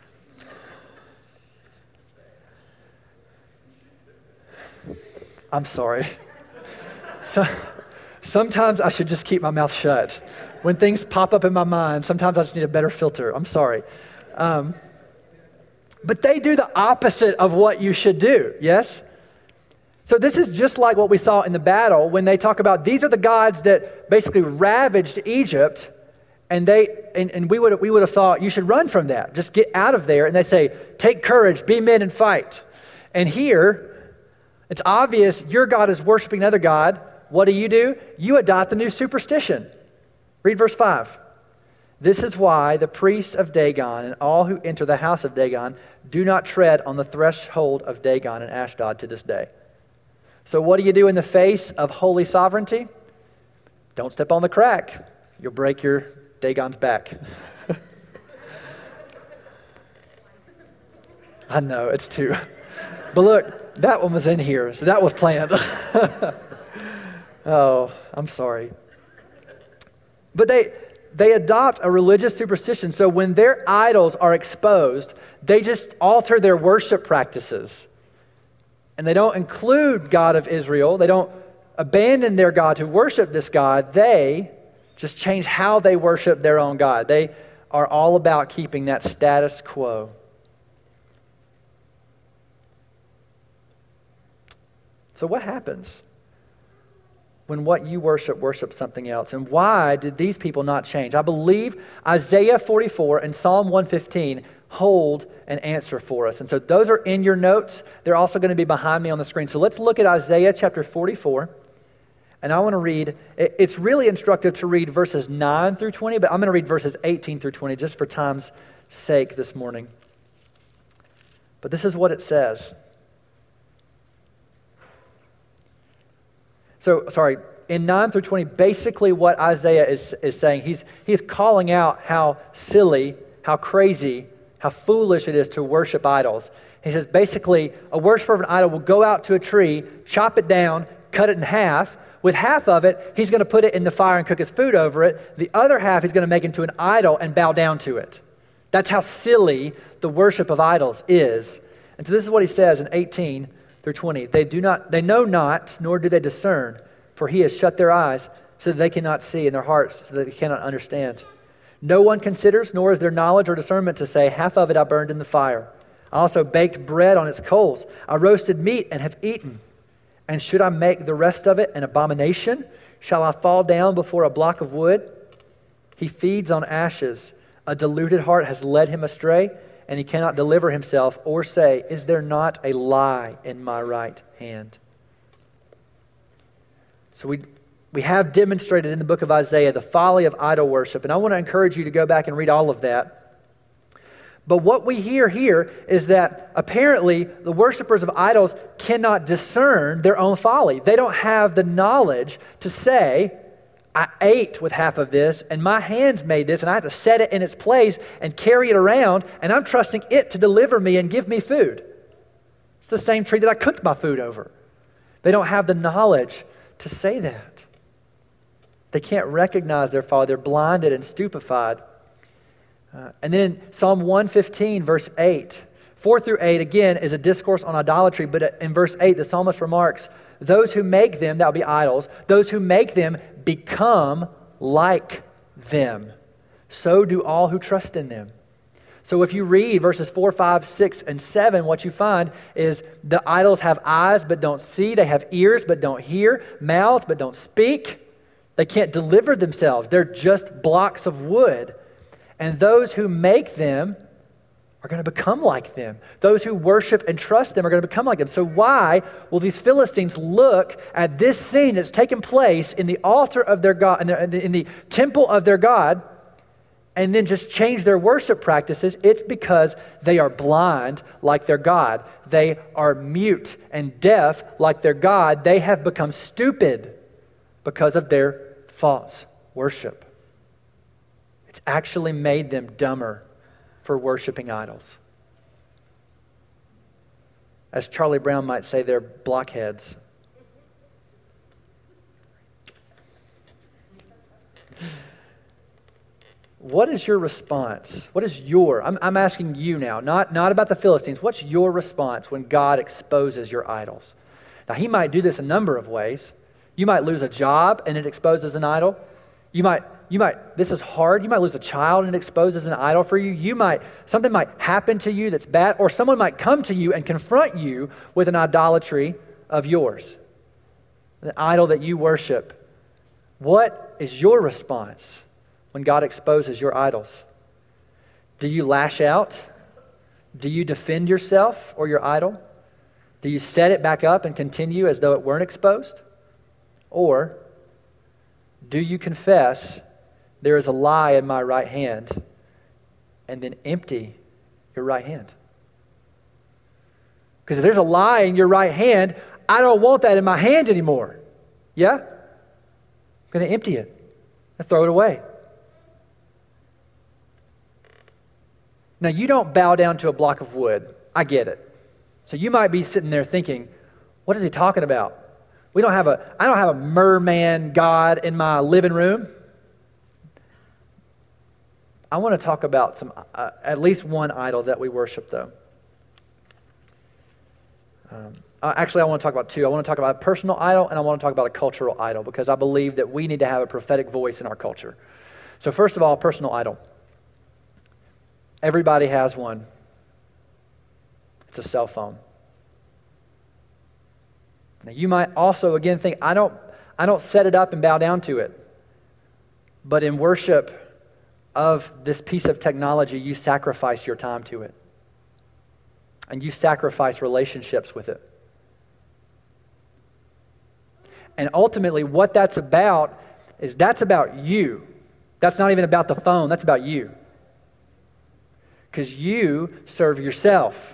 S5: I'm sorry. So, sometimes I should just keep my mouth shut. When things pop up in my mind, sometimes I just need a better filter. I'm sorry. Um, but they do the opposite of what you should do, yes? So this is just like what we saw in the battle when they talk about these are the gods that basically ravaged Egypt, and they and, and we would we would have thought you should run from that. Just get out of there. And they say, take courage, be men and fight. And here, it's obvious your God is worshiping another God. What do you do? You adopt a new superstition. Read verse five. This is why the priests of Dagon and all who enter the house of Dagon do not tread on the threshold of Dagon and Ashdod to this day. So what do you do in the face of holy sovereignty? Don't step on the crack. You'll break your Dagon's back. I know, it's too. But look, that one was in here, so that was planned. Oh, I'm sorry. But they they adopt a religious superstition. So when their idols are exposed, they just alter their worship practices. And they don't include God of Israel. They don't abandon their God to worship this God. They just change how they worship their own God. They are all about keeping that status quo. So what happens when what you worship worships something else? And why did these people not change? I believe Isaiah forty-four and Psalm one fifteen hold an answer for us. And so those are in your notes. They're also going to be behind me on the screen. So let's look at Isaiah chapter forty-four. And I want to read, it's really instructive to read verses nine through twenty, but I'm going to read verses eighteen through twenty just for time's sake this morning. But this is what it says. So, sorry, in nine through twenty, basically what Isaiah is, is saying, he's, he's calling out how silly, how crazy, how foolish it is to worship idols. He says, basically, a worshiper of an idol will go out to a tree, chop it down, cut it in half. With half of it, he's going to put it in the fire and cook his food over it. The other half he's going to make into an idol and bow down to it. That's how silly the worship of idols is. And so this is what he says in eighteen through twenty. They do not, they know not, nor do they discern, for he has shut their eyes so that they cannot see, and their hearts so that they cannot understand. No one considers, nor is there knowledge or discernment to say, half of it I burned in the fire. I also baked bread on its coals. I roasted meat and have eaten. And should I make the rest of it an abomination? Shall I fall down before a block of wood? He feeds on ashes. A deluded heart has led him astray, and he cannot deliver himself or say, is there not a lie in my right hand? So we we have demonstrated in the book of Isaiah the folly of idol worship, and I want to encourage you to go back and read all of that. But what we hear here is that apparently the worshipers of idols cannot discern their own folly. They don't have the knowledge to say, I ate with half of this and my hands made this and I have to set it in its place and carry it around and I'm trusting it to deliver me and give me food. It's the same tree that I cooked my food over. They don't have the knowledge to say that. They can't recognize their folly. They're blinded and stupefied. Uh, and then in Psalm one fifteen, verse eight, four through eight, again, is a discourse on idolatry. But in verse eight, the psalmist remarks, those who make them, that would be idols, those who make them become like them. So do all who trust in them. So if you read verses four, five, six, and seven, what you find is the idols have eyes but don't see. They have ears but don't hear, mouths but don't speak. They can't deliver themselves. They're just blocks of wood. And those who make them are going to become like them. Those who worship and trust them are going to become like them. So why will these Philistines look at this scene that's taken place in the altar of their God, in the, in the temple of their God, and then just change their worship practices? It's because they are blind like their God. They are mute and deaf like their God. They have become stupid because of their false worship. It's actually made them dumber for worshiping idols. As Charlie Brown might say, they're blockheads. What is your response? What is your, I'm, I'm asking you now, not, not about the Philistines. What's your response when God exposes your idols? Now, he might do this a number of ways. You might lose a job and it exposes an idol. You might, you might, this is hard. You might lose a child and it exposes an idol for you. You might, something might happen to you that's bad, or someone might come to you and confront you with an idolatry of yours, an idol that you worship. What is your response when God exposes your idols? Do you lash out? Do you defend yourself or your idol? Do you set it back up and continue as though it weren't exposed? Or do you confess, there is a lie in my right hand, and then empty your right hand? Because if there's a lie in your right hand, I don't want that in my hand anymore. Yeah? I'm going to empty it and throw it away. Now, you don't bow down to a block of wood. I get it. So you might be sitting there thinking, what is he talking about? We don't have a, I don't have a merman god in my living room. I want to talk about some, uh, at least one idol that we worship, though. Um, uh, actually, I want to talk about two. I want to talk about a personal idol, and I want to talk about a cultural idol, because I believe that we need to have a prophetic voice in our culture. So first of all, a personal idol. Everybody has one. It's a cell phone. Now, you might also, again, think, I don't, I don't set it up and bow down to it. But in worship of this piece of technology, you sacrifice your time to it. And you sacrifice relationships with it. And ultimately, what that's about is that's about you. That's not even about the phone. That's about you. Because you serve yourself.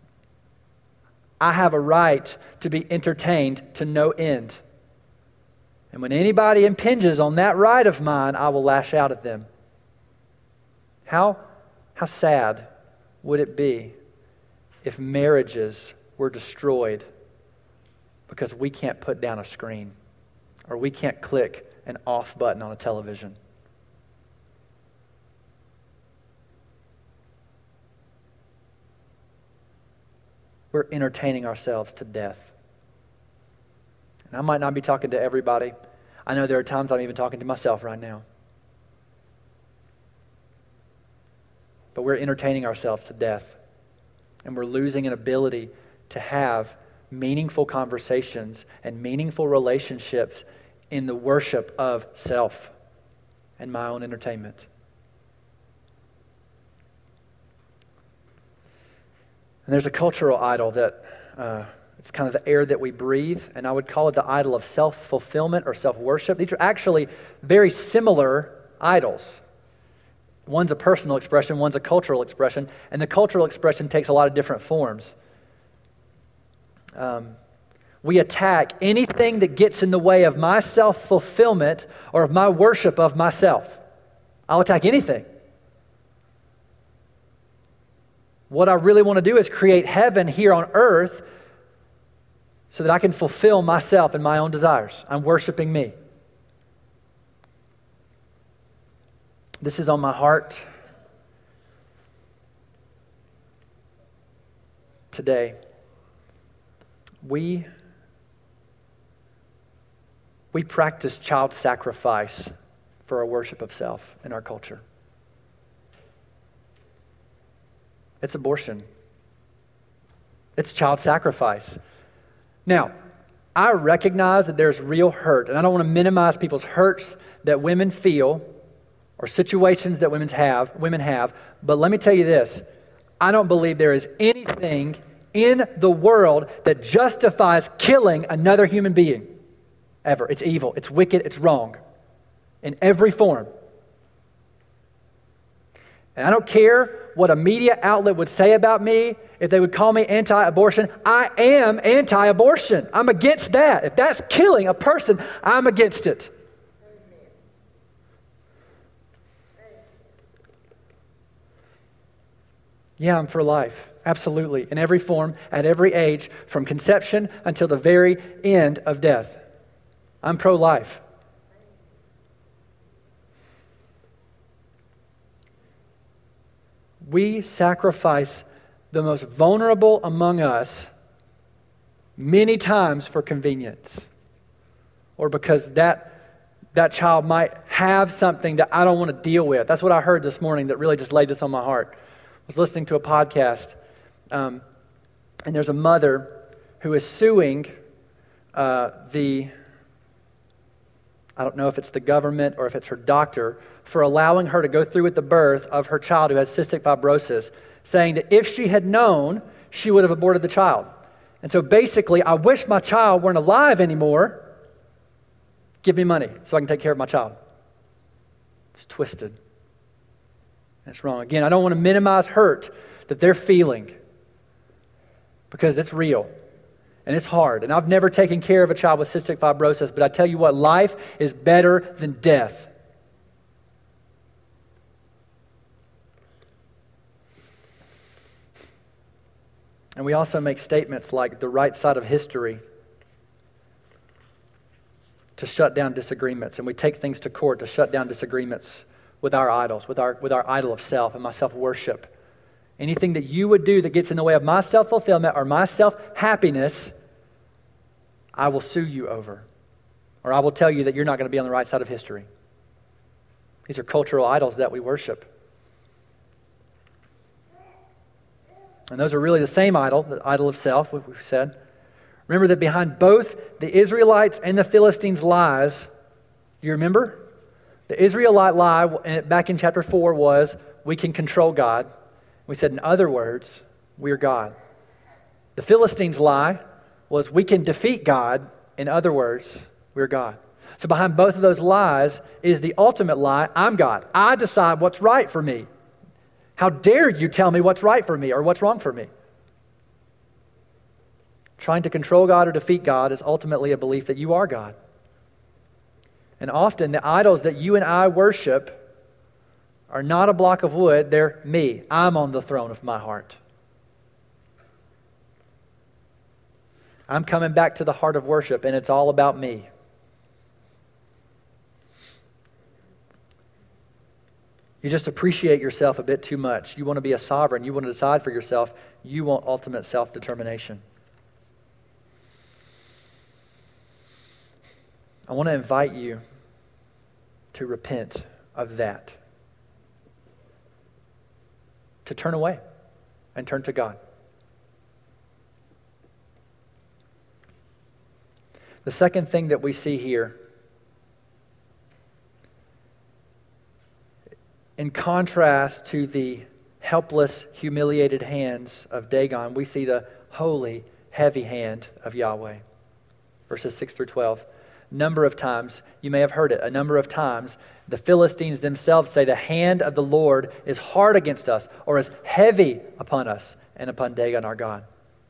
S5: I have a right to be entertained to no end. And when anybody impinges on that right of mine, I will lash out at them. How, how sad would it be if marriages were destroyed because we can't put down a screen or we can't click an off button on a television? We're entertaining ourselves to death. And I might not be talking to everybody. I know there are times I'm even talking to myself right now. But we're entertaining ourselves to death. And we're losing an ability to have meaningful conversations and meaningful relationships in the worship of self and my own entertainment. And there's a cultural idol that uh, it's kind of the air that we breathe, and I would call it the idol of self-fulfillment or self-worship. These are actually very similar idols. One's a personal expression, one's a cultural expression, and the cultural expression takes a lot of different forms. Um, we attack anything that gets in the way of my self-fulfillment or of my worship of myself. I'll attack anything. What I really want to do is create heaven here on earth so that I can fulfill myself and my own desires. I'm worshiping me. This is on my heart today. We, we practice child sacrifice for our worship of self in our culture. It's abortion. It's child sacrifice. Now, I recognize that there's real hurt, and I don't want to minimize people's hurts that women feel or situations that women's have, women have, but let me tell you this. I don't believe there is anything in the world that justifies killing another human being ever. It's evil, it's wicked, it's wrong in every form. And I don't care what a media outlet would say about me, if they would call me anti-abortion. I am anti-abortion. I'm against that. If that's killing a person, I'm against it. Yeah, I'm for life. Absolutely. In every form, at every age, from conception until the very end of death. I'm pro-life. We sacrifice the most vulnerable among us many times for convenience, or because that that child might have something that I don't want to deal with. That's what I heard this morning that really just laid this on my heart. I was listening to a podcast, um, and there's a mother who is suing uh, the, I don't know if it's the government or if it's her doctor, for allowing her to go through with the birth of her child who has cystic fibrosis, saying that if she had known, she would have aborted the child. And so basically, I wish my child weren't alive anymore. Give me money so I can take care of my child. It's twisted. That's wrong. Again, I don't want to minimize hurt that they're feeling because it's real and it's hard. And I've never taken care of a child with cystic fibrosis, but I tell you what, life is better than death. And we also make statements like the right side of history to shut down disagreements. And we take things to court to shut down disagreements with our idols, with our, with our idol of self and my self-worship. Anything that you would do that gets in the way of my self-fulfillment or my self-happiness, I will sue you over. Or I will tell you that you're not going to be on the right side of history. These are cultural idols that we worship. And those are really the same idol, the idol of self, what we've said. Remember that behind both the Israelites and the Philistines' lies, you remember? The Israelite lie back in chapter four was, we can control God. We said, in other words, we're God. The Philistines' lie was, we can defeat God. In other words, we're God. So behind both of those lies is the ultimate lie, I'm God. I decide what's right for me. How dare you tell me what's right for me or what's wrong for me? Trying to control God or defeat God is ultimately a belief that you are God. And often the idols that you and I worship are not a block of wood, they're me. I'm on the throne of my heart. I'm coming back to the heart of worship, and it's all about me. You just appreciate yourself a bit too much. You want to be a sovereign. You want to decide for yourself. You want ultimate self-determination. I want to invite you to repent of that. To turn away and turn to God. The second thing that we see here, in contrast to the helpless, humiliated hands of Dagon, we see the holy, heavy hand of Yahweh. Verses six through twelve. Number of times, you may have heard it, a number of times, the Philistines themselves say the hand of the Lord is hard against us, or is heavy upon us and upon Dagon our God.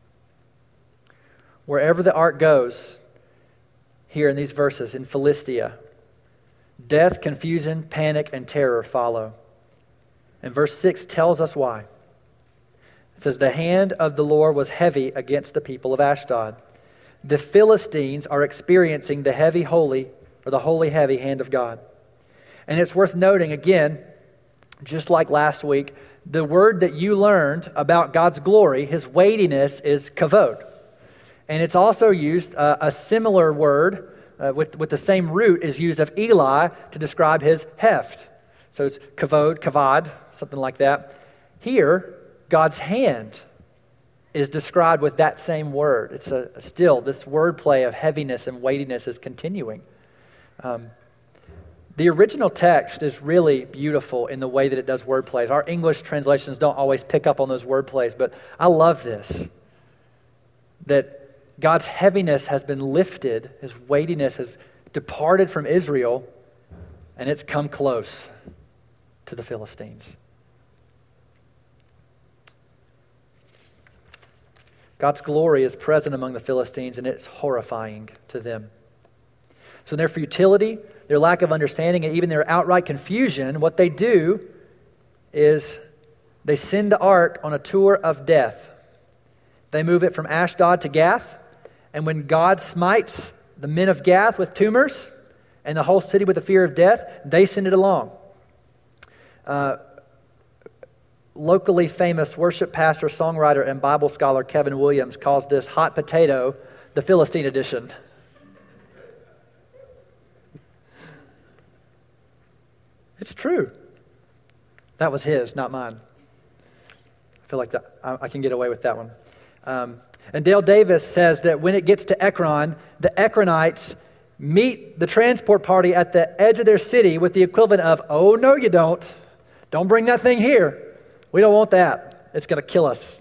S5: Wherever the ark goes, here in these verses, in Philistia, death, confusion, panic, and terror follow. And verse six tells us why. It says, the hand of the Lord was heavy against the people of Ashdod. The Philistines are experiencing the heavy holy, or the holy heavy hand of God. And it's worth noting again, just like last week, the word that you learned about God's glory, his weightiness, is kavod. And it's also used, uh, a similar word uh, with, with the same root is used of Eli to describe his heft. So it's kavod, kavad, something like that. Here, God's hand is described with that same word. It's a, still, this wordplay of heaviness and weightiness is continuing. Um, the original text is really beautiful in the way that it does wordplays. Our English translations don't always pick up on those wordplays, but I love this. That God's heaviness has been lifted, his weightiness has departed from Israel, and it's come close to the Philistines. God's glory is present among the Philistines, and it's horrifying to them. So in their futility, their lack of understanding, and even their outright confusion, what they do is they send the ark on a tour of death. They move it from Ashdod to Gath, and when God smites the men of Gath with tumors and the whole city with the fear of death, they send it along. Uh, Locally famous worship pastor, songwriter, and Bible scholar Kevin Williams calls this hot potato the Philistine edition. It's true. That was his, not mine. I feel like that I, I can get away with that one. Um, and Dale Davis says that when it gets to Ekron, the Ekronites meet the transport party at the edge of their city with the equivalent of, "Oh, no, you don't. Don't bring that thing here. We don't want that. It's going to kill us."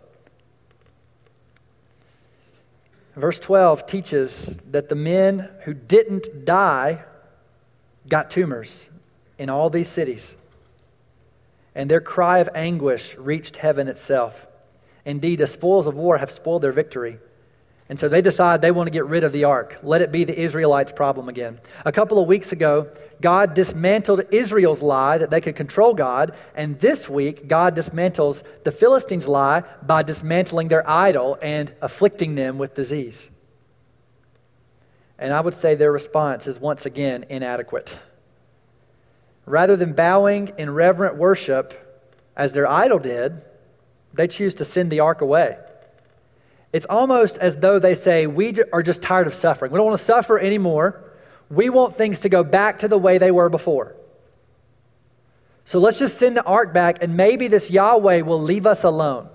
S5: Verse twelve teaches that the men who didn't die got tumors in all these cities, and their cry of anguish reached heaven itself. Indeed, the spoils of war have spoiled their victory. And so they decide they want to get rid of the ark. Let it be the Israelites' problem again. A couple of weeks ago, God dismantled Israel's lie that they could control God. And this week, God dismantles the Philistines' lie by dismantling their idol and afflicting them with disease. And I would say their response is once again inadequate. Rather than bowing in reverent worship as their idol did, they choose to send the ark away. It's almost as though they say, we are just tired of suffering. We don't want to suffer anymore. We want things to go back to the way they were before. So let's just send the ark back, and maybe this Yahweh will leave us alone.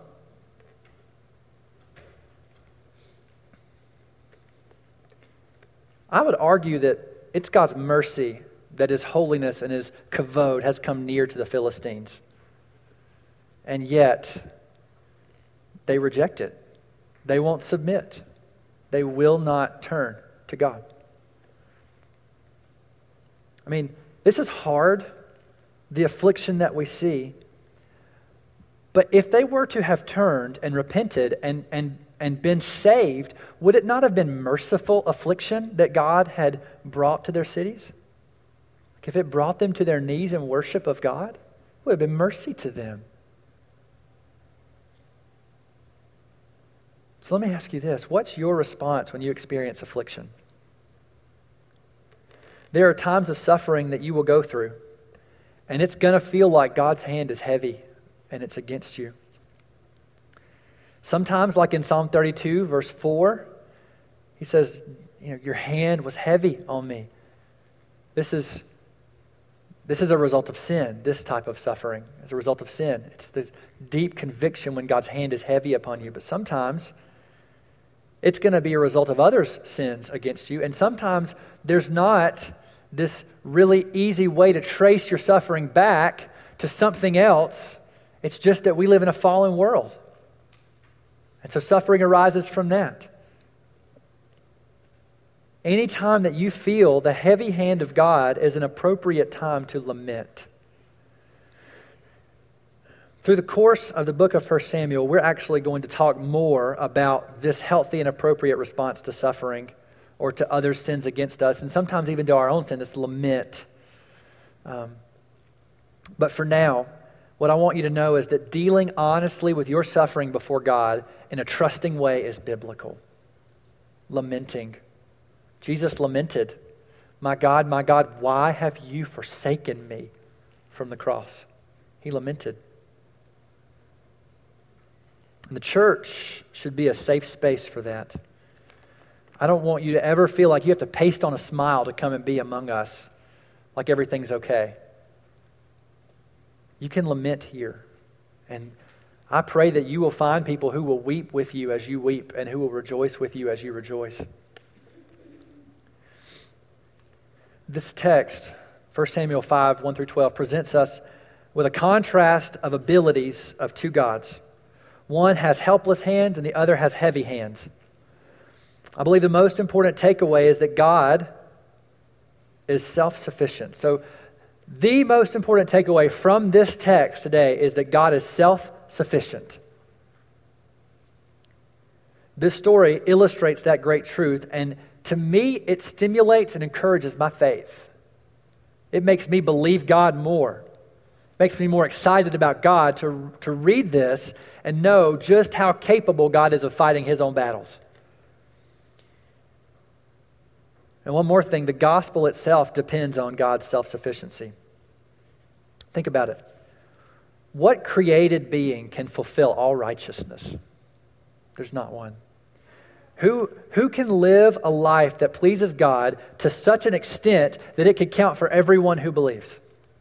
S5: I would argue that it's God's mercy that his holiness and his kavod has come near to the Philistines. And yet, they reject it. They won't submit. They will not turn to God. I mean, this is hard, the affliction that we see. But if they were to have turned and repented and, and, and been saved, would it not have been merciful affliction that God had brought to their cities? Like if it brought them to their knees in worship of God, it would have been mercy to them. So let me ask you this. What's your response when you experience affliction? There are times of suffering that you will go through, and it's going to feel like God's hand is heavy and it's against you. Sometimes, like in Psalm thirty-two, verse four, he says, you know, your hand was heavy on me. This is, this is a result of sin, this type of suffering is a result of sin. It's the deep conviction when God's hand is heavy upon you. But sometimes it's going to be a result of others' sins against you. And sometimes there's not this really easy way to trace your suffering back to something else. It's just that we live in a fallen world. And so suffering arises from that. Anytime that you feel the heavy hand of God is an appropriate time to lament. Through the course of the book of First Samuel, we're actually going to talk more about this healthy and appropriate response to suffering or to others' sins against us, and sometimes even to our own sin, this lament. Um, but for now, what I want you to know is that dealing honestly with your suffering before God in a trusting way is biblical. Lamenting. Jesus lamented, "My God, my God, why have you forsaken me?" from the cross. He lamented. The church should be a safe space for that. I don't want you to ever feel like you have to paste on a smile to come and be among us, like everything's okay. You can lament here. And I pray that you will find people who will weep with you as you weep and who will rejoice with you as you rejoice. This text, First Samuel five, one through twelve, presents us with a contrast of abilities of two gods. One has helpless hands and the other has heavy hands. I believe the most important takeaway is that God is self-sufficient. So the most important takeaway from this text today is that God is self-sufficient. This story illustrates that great truth, and to me, it stimulates and encourages my faith. It makes me believe God more. It makes me more excited about God to, to read this and know just how capable God is of fighting his own battles. And one more thing, the gospel itself depends on God's self-sufficiency. Think about it. What created being can fulfill all righteousness? There's not one. Who, who can live a life that pleases God to such an extent that it could count for everyone who believes?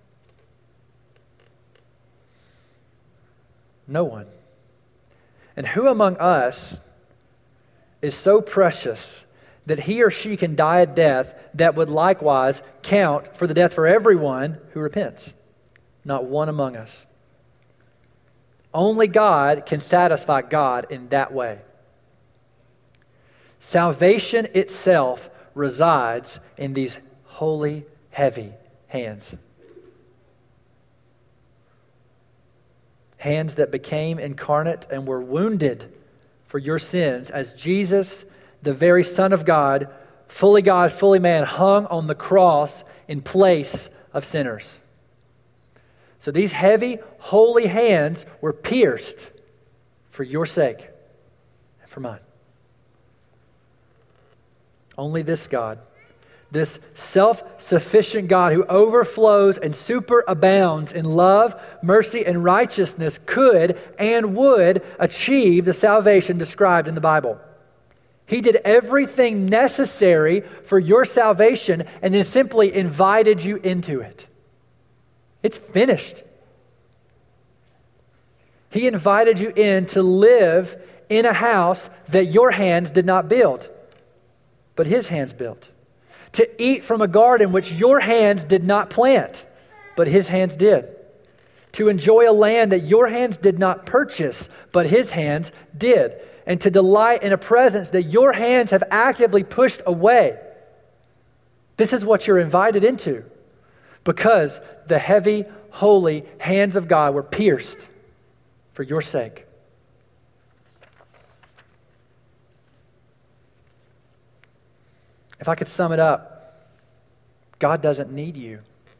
S5: No one. And who among us is so precious that he or she can die a death that would likewise count for the death for everyone who repents? Not one among us. Only God can satisfy God in that way. Salvation itself resides in these holy, heavy hands. Hands that became incarnate and were wounded for your sins as Jesus, the very Son of God, fully God, fully man, hung on the cross in place of sinners. So these heavy, holy hands were pierced for your sake and for mine. Only this God, this self-sufficient God who overflows and superabounds in love, mercy, and righteousness could and would achieve the salvation described in the Bible. He did everything necessary for your salvation and then simply invited you into it. It's finished. He invited you in to live in a house that your hands did not build, but his hands built. To eat from a garden which your hands did not plant, but his hands did. To enjoy a land that your hands did not purchase, but his hands did. And to delight in a presence that your hands have actively pushed away. This is what you're invited into, because the heavy, holy hands of God were pierced for your sake. If I could sum it up, God doesn't need you.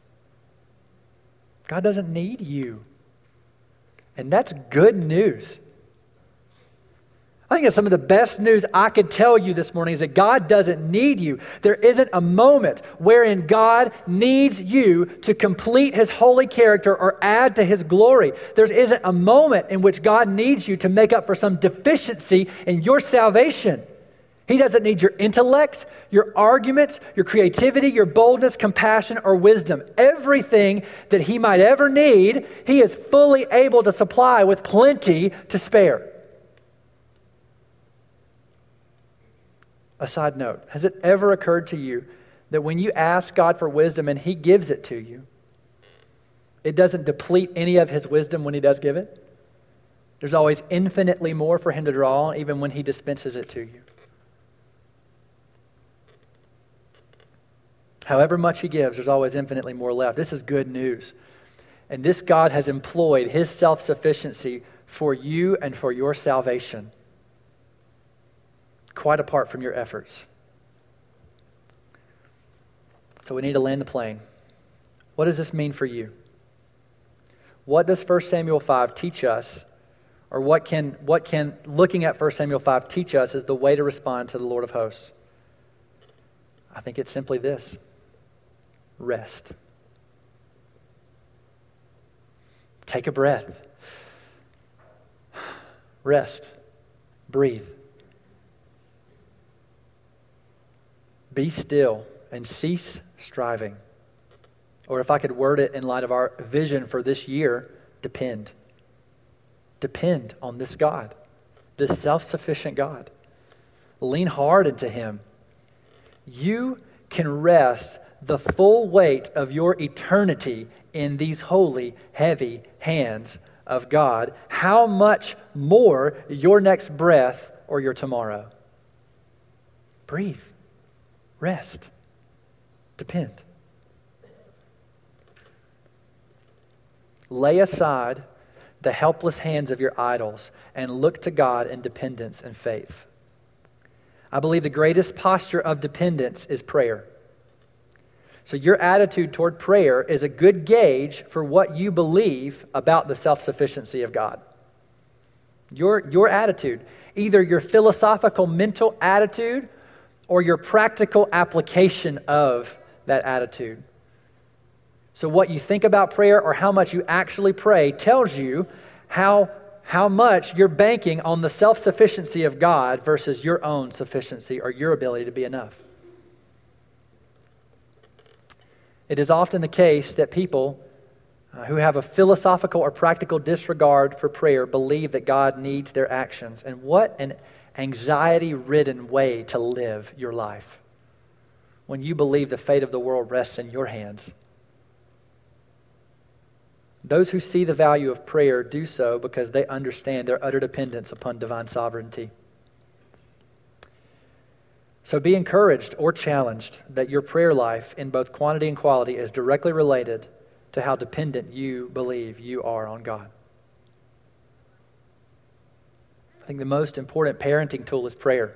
S5: God doesn't need you. And that's good news. I think that's some of the best news I could tell you this morning is that God doesn't need you. There isn't a moment wherein God needs you to complete his holy character or add to his glory. There isn't a moment in which God needs you to make up for some deficiency in your salvation. He doesn't need your intellect, your arguments, your creativity, your boldness, compassion, or wisdom. Everything that he might ever need, he is fully able to supply with plenty to spare. A side note, has it ever occurred to you that when you ask God for wisdom and he gives it to you, it doesn't deplete any of his wisdom when he does give it? There's always infinitely more for him to draw on even when he dispenses it to you. However much he gives, there's always infinitely more left. This is good news. And this God has employed his self-sufficiency for you and for your salvation, quite apart from your efforts. So we need to land the plane. What does this mean for you? What does First Samuel five teach us? Or what can, what can looking at First Samuel five teach us as the way to respond to the Lord of hosts? I think it's simply this. Rest. Take a breath. Rest. Breathe. Be still and cease striving. Or if I could word it in light of our vision for this year, depend. Depend on this God, this self-sufficient God. Lean hard into him. You can rest the full weight of your eternity in these holy, heavy hands of God. How much more your next breath or your tomorrow? Breathe. Rest. Depend. Lay aside the helpless hands of your idols and look to God in dependence and faith. I believe the greatest posture of dependence is prayer. So your attitude toward prayer is a good gauge for what you believe about the self-sufficiency of God. Your, your attitude, either your philosophical mental attitude or your practical application of that attitude. So what you think about prayer or how much you actually pray tells you how, how much you're banking on the self-sufficiency of God versus your own sufficiency or your ability to be enough. It is often the case that people uh, who have a philosophical or practical disregard for prayer believe that God needs their actions. And what an anxiety-ridden way to live your life when you believe the fate of the world rests in your hands. Those who see the value of prayer do so because they understand their utter dependence upon divine sovereignty. So be encouraged or challenged that your prayer life in both quantity and quality is directly related to how dependent you believe you are on God. I think the most important parenting tool is prayer.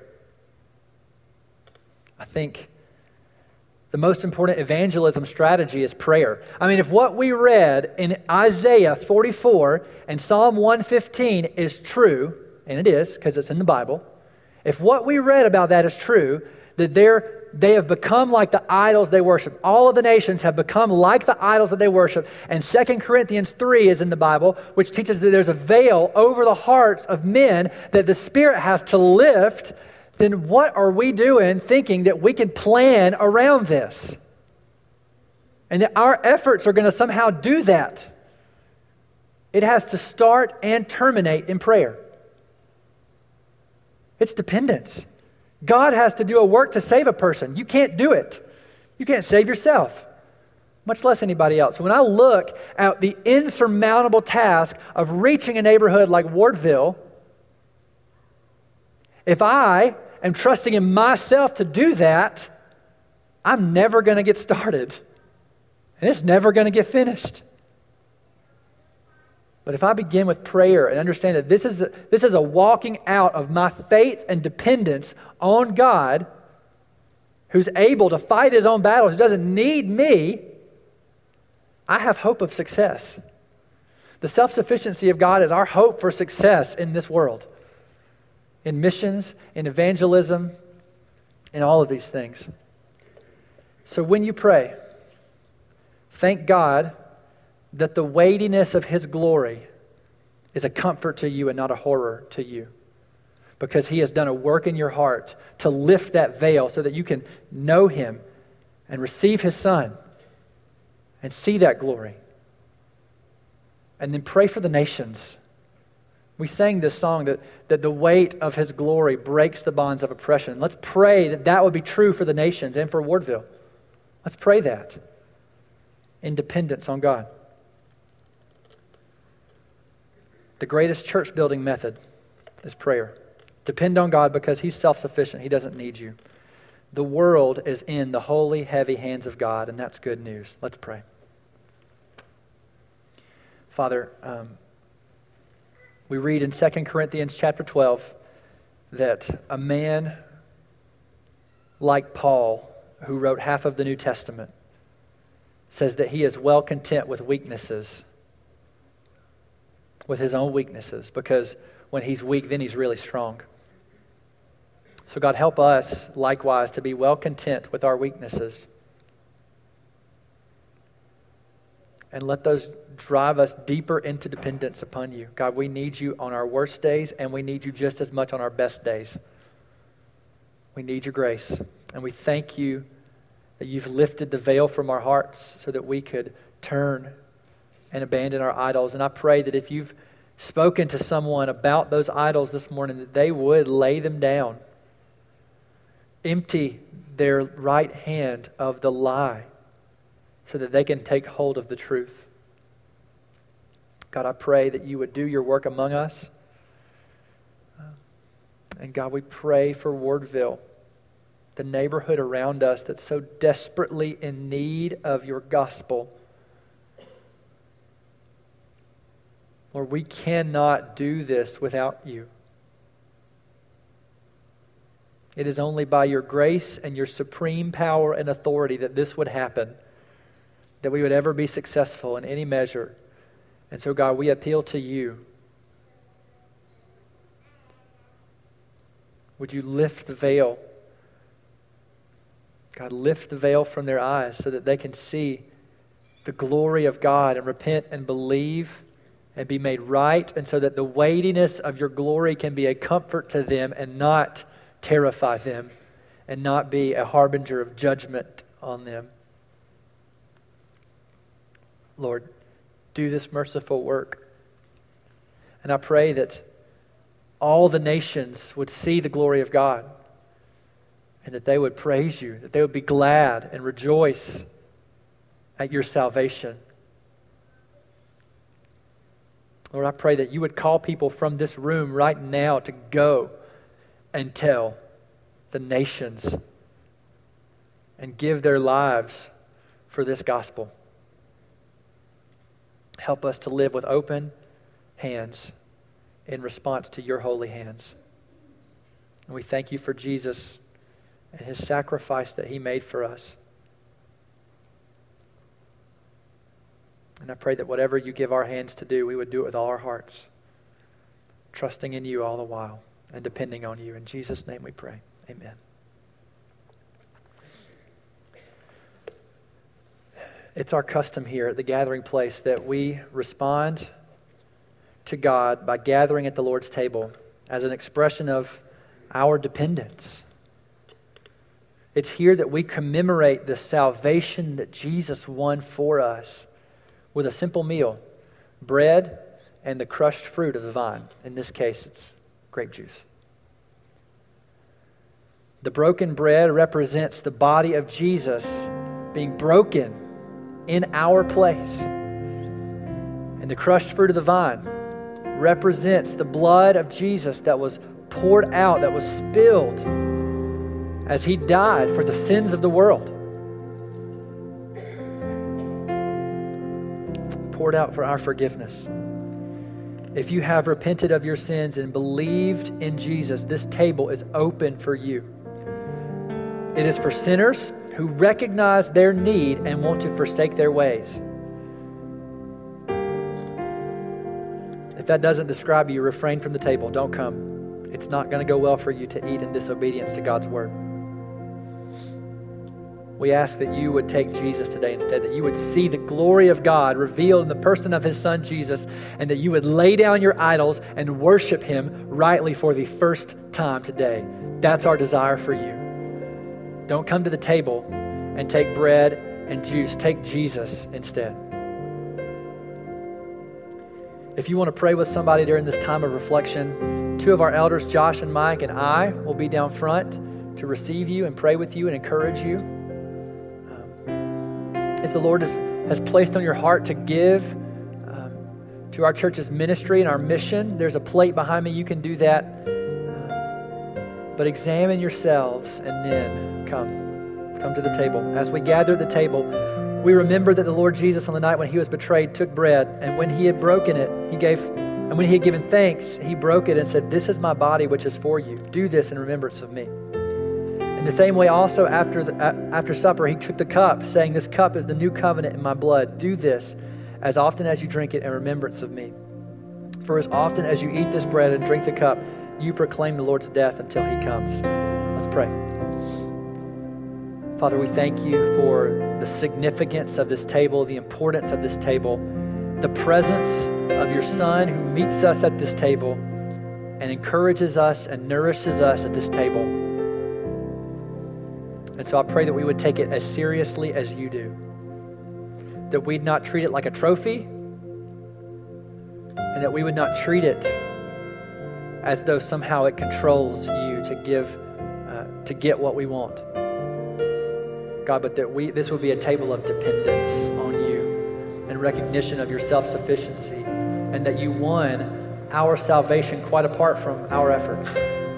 S5: I think the most important evangelism strategy is prayer. I mean, if what we read in Isaiah forty-four and Psalm one fifteen is true, and it is because it's in the Bible, if what we read about that is true, that they're, they have become like the idols they worship. All of the nations have become like the idols that they worship. And Second Corinthians three is in the Bible, which teaches that there's a veil over the hearts of men that the Spirit has to lift. Then what are we doing thinking that we can plan around this? And that our efforts are going to somehow do that. It has to start and terminate in prayer. It's dependence. God has to do a work to save a person. You can't do it. You can't save yourself, much less anybody else. When I look at the insurmountable task of reaching a neighborhood like Wardville, if I am trusting in myself to do that, I'm never going to get started. And it's never going to get finished. But if I begin with prayer and understand that this is a, this is a walking out of my faith and dependence on God, who's able to fight his own battles, who doesn't need me, I have hope of success. The self-sufficiency of God is our hope for success in this world, in missions, in evangelism, in all of these things. So when you pray, thank God that the weightiness of his glory is a comfort to you and not a horror to you, because he has done a work in your heart to lift that veil so that you can know him and receive his Son and see that glory. And then pray for the nations. We sang this song that, that the weight of his glory breaks the bonds of oppression. Let's pray that that would be true for the nations and for Wardville. Let's pray that in dependence on God. The greatest church building method is prayer. Depend on God because he's self-sufficient. He doesn't need you. The world is in the holy, heavy hands of God, and that's good news. Let's pray. Father, um, we read in Second Corinthians chapter twelve that a man like Paul, who wrote half of the New Testament, says that he is well content with weaknesses, with his own weaknesses, because when he's weak, then he's really strong. So God, help us likewise to be well content with our weaknesses. And let those drive us deeper into dependence upon you. God, we need you on our worst days, and we need you just as much on our best days. We need your grace. And we thank you that you've lifted the veil from our hearts so that we could turn and abandon our idols. And I pray that if you've spoken to someone about those idols this morning, that they would lay them down, empty their right hand of the lie so that they can take hold of the truth. God, I pray that you would do your work among us. And God, we pray for Wardville, the neighborhood around us that's so desperately in need of your gospel. Lord, we cannot do this without you. It is only by your grace and your supreme power and authority that this would happen, that we would ever be successful in any measure. And so, God, we appeal to you. Would you lift the veil? God, lift the veil from their eyes so that they can see the glory of God and repent and believe and be made right, and so that the weightiness of your glory can be a comfort to them and not terrify them and not be a harbinger of judgment on them. Lord, do this merciful work. And I pray that all the nations would see the glory of God and that they would praise you, that they would be glad and rejoice at your salvation. Lord, I pray that you would call people from this room right now to go and tell the nations and give their lives for this gospel. Help us to live with open hands in response to your holy hands. And we thank you for Jesus and his sacrifice that he made for us. And I pray that whatever you give our hands to do, we would do it with all our hearts, trusting in you all the while and depending on you. In Jesus' name we pray. Amen. It's our custom here at the Gathering Place that we respond to God by gathering at the Lord's table as an expression of our dependence. It's here that we commemorate the salvation that Jesus won for us with a simple meal, bread and the crushed fruit of the vine. In this case, it's grape juice. The broken bread represents the body of Jesus being broken in our place. And the crushed fruit of the vine represents the blood of Jesus that was poured out, that was spilled as he died for the sins of the world. Poured out for our forgiveness. If you have repented of your sins and believed in Jesus, this table is open for you. It is for sinners who recognize their need and want to forsake their ways. If that doesn't describe you, refrain from the table. Don't come. It's not going to go well for you to eat in disobedience to God's word. We ask that you would take Jesus today instead, that you would see the glory of God revealed in the person of his son Jesus, and that you would lay down your idols and worship him rightly for the first time today. That's our desire for you. Don't come to the table and take bread and juice. Take Jesus instead. If you want to pray with somebody during this time of reflection, two of our elders, Josh and Mike, and I will be down front to receive you and pray with you and encourage you. Um, if the Lord has, has placed on your heart to give um, to our church's ministry and our mission, there's a plate behind me. You can do that. Uh, but examine yourselves and then come. Come to the table. As we gather at the table, we remember that the Lord Jesus on the night when he was betrayed took bread, and when he had broken it, he gave, and when he had given thanks, he broke it and said, "This is my body which is for you. Do this in remembrance of me." In the same way also after the, uh, after supper, he took the cup, saying, "This cup is the new covenant in my blood. Do this as often as you drink it in remembrance of me. For as often as you eat this bread and drink the cup, you proclaim the Lord's death until he comes." Let's pray. Father, we thank you for the significance of this table, the importance of this table, the presence of your Son who meets us at this table and encourages us and nourishes us at this table. And so I pray that we would take it as seriously as you do, that we'd not treat it like a trophy, and that we would not treat it as though somehow it controls you to give, uh, to get what we want. God, but that we this would be a table of dependence on you and recognition of your self-sufficiency, and that you won our salvation quite apart from our efforts.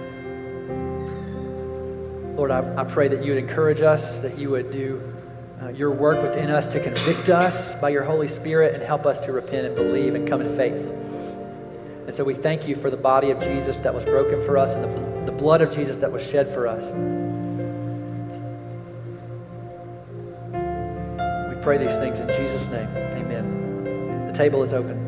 S5: Lord, I, I pray that you would encourage us, that you would do uh, your work within us to convict us by your Holy Spirit and help us to repent and believe and come in faith. And so we thank you for the body of Jesus that was broken for us and the, the blood of Jesus that was shed for us. We pray these things in Jesus' name. Amen. The table is open.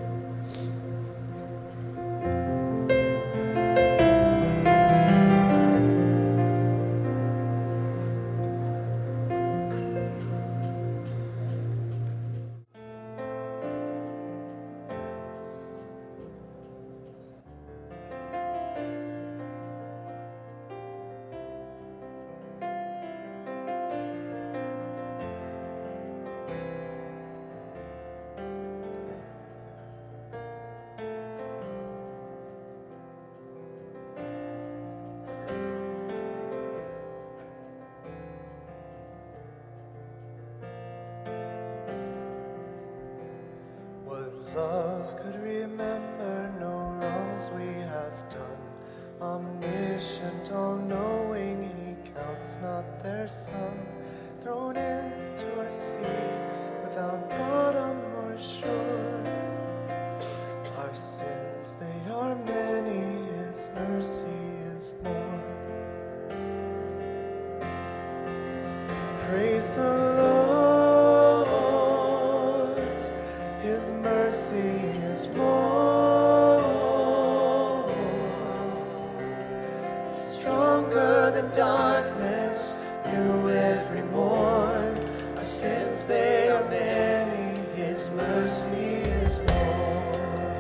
S3: Love could remember no wrongs we have done. Omniscient, all-knowing, he counts not their sum. Thrown into a sea without bottom or shore. Our sins, they are many, his mercy is more. Praise the Lord. His mercy is more, stronger than darkness, new every morn. Our sins, they are many, his mercy is more.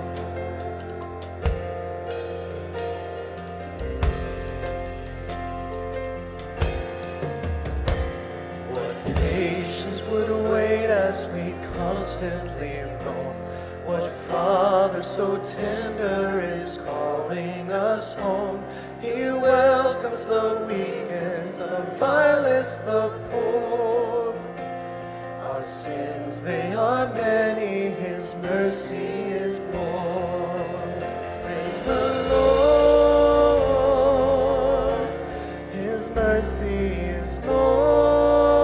S3: What nations would await as we constantly roam? What Father so tender is calling us home? He welcomes the weakest, the vilest, the poor. Our sins, they are many, his mercy is more. Praise the Lord, his mercy is more.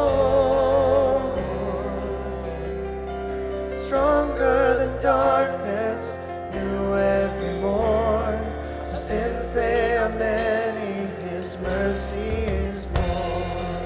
S3: Stronger than darkness, new every morn. Our sins, they are many, his mercy is more.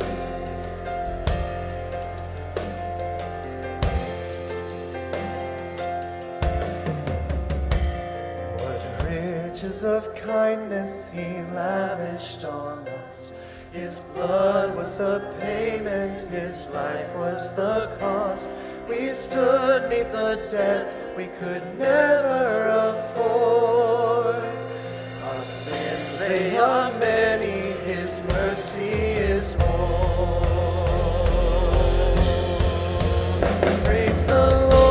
S3: What riches of kindness he lavished on us. His blood was the payment, his life was the cost. We stood neath the debt we could never afford. Our sins, they are many, his mercy is more. Praise the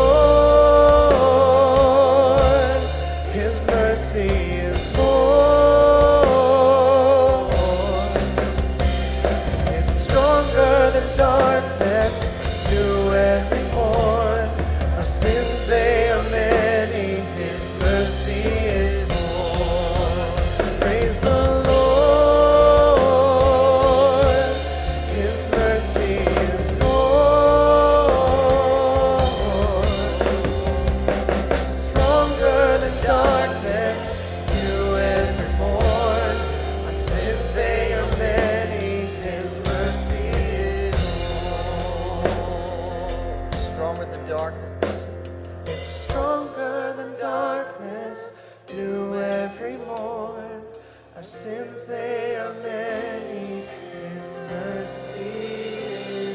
S3: Lord, his mercy is more. It's stronger than darkness, new every morn. Our sins, they are many, his mercy is more. Praise the Lord, his mercy is more. It's stronger than darkness, new every morn. Our sins, they are many, his mercy is more.
S1: Stronger than darkness.
S3: It's stronger than darkness, new every morn. Our sins, they are many, his mercy is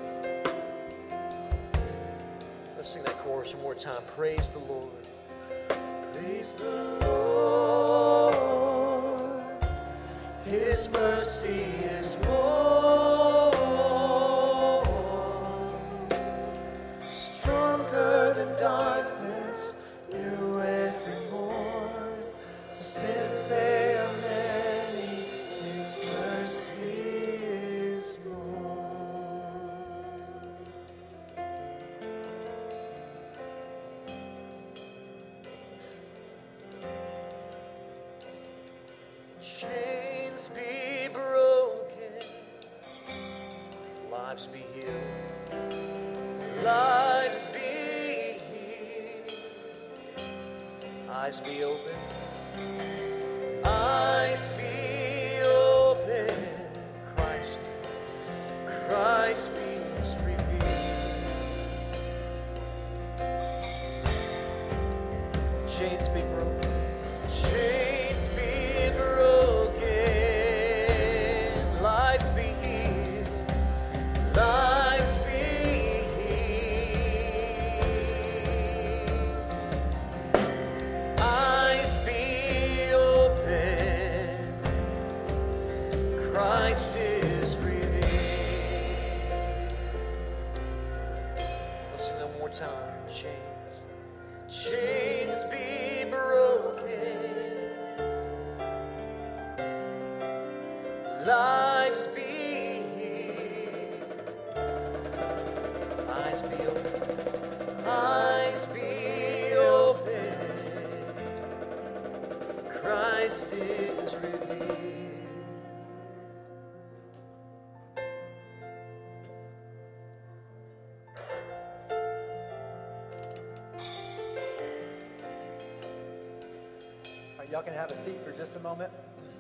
S1: Let's sing that chorus one more time. Praise the Lord.
S3: Praise the Lord. His mercy is more, stronger than darkness, new every morn. Since they are many, His mercy is more. Chains be broken, lives be healed, lives be healed, eyes be open, eyes be open, Christ, Christ is revealed. Chains be broken, chains be broken, lives be healed, lives be healed, eyes be open, Christ is revealed. Let's sing that one more time. Chains, chains be broken, lives be healed, eyes be open, eyes be open, Christ is revealed.
S5: All right, y'all can have a seat for just a moment.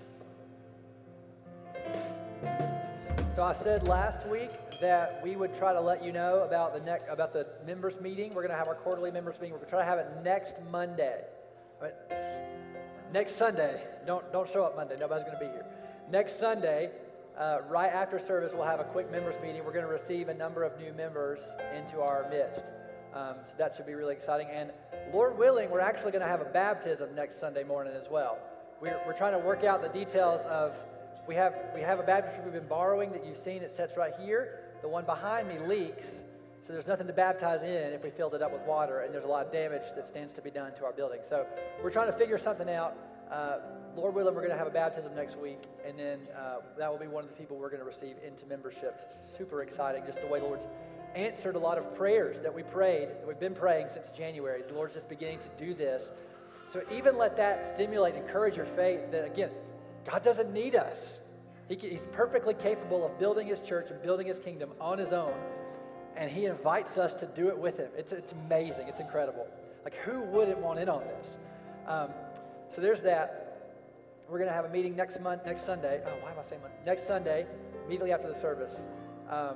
S5: So I said last week that we would try to let you know about the next about the members meeting. We're going to have our quarterly members meeting. We're going to try to have it next Monday. All right. Next Sunday. Don't don't show up Monday. Nobody's going to be here. Next Sunday, uh, right after service, we'll have a quick members meeting. We're going to receive a number of new members into our midst. Um, so that should be really exciting. And Lord willing, we're actually going to have a baptism next Sunday morning as well. We're we're trying to work out the details of. We have we have a baptistry we've been borrowing that you've seen. It sits right here. The one behind me leaks, so there's nothing to baptize in if we filled it up with water, and there's a lot of damage that stands to be done to our building. So we're trying to figure something out. Uh, Lord willing, we're going to have a baptism next week, and then uh, that will be one of the people we're going to receive into membership. Super exciting, just the way the Lord's answered a lot of prayers that we prayed, that we've been praying since January. The Lord's just beginning to do this. So even let that stimulate, encourage your faith that, again, God doesn't need us. He, he's perfectly capable of building His church and building His kingdom on His own, and He invites us to do it with Him. It's it's amazing. It's incredible. Like, who wouldn't want in on this? Um, so there's that. We're going to have a meeting next month, next Sunday. Oh, why am I saying Monday? Next Sunday, immediately after the service. Um,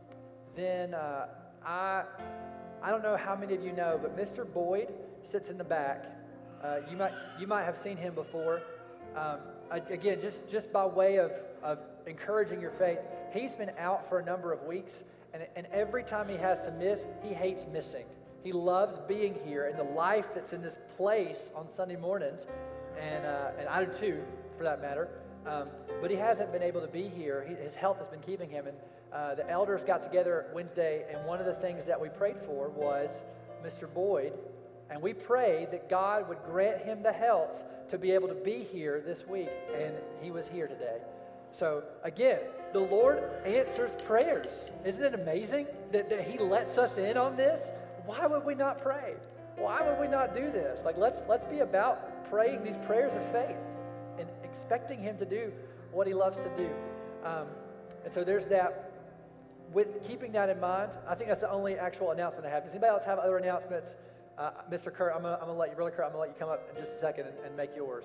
S5: then uh, I I don't know how many of you know, but Mister Boyd sits in the back. Uh, you might you might have seen him before. Um, Again, just, just by way of, of encouraging your faith, he's been out for a number of weeks, and, and every time he has to miss, he hates missing. He loves being here and the life that's in this place on Sunday mornings, and uh, and I do too, for that matter. Um, but he hasn't been able to be here. He, his health has been keeping him, and uh, the elders got together Wednesday, and one of the things that we prayed for was Mister Boyd, and we prayed that God would grant him the health to be able to be here this week, and he was here today. So again, the Lord answers prayers. Isn't it amazing that, that He lets us in on this? Why would we not pray? Why would we not do this? Like, let's let's be about praying these prayers of faith and expecting Him to do what He loves to do. Um, and so there's that. With keeping that in mind, I think that's the only actual announcement I have. Does anybody else have other announcements? Uh, Mister Kurt, I'm gonna, I'm gonna let you, Brother Kurt, I'm gonna let you come up in just a second and, and make yours.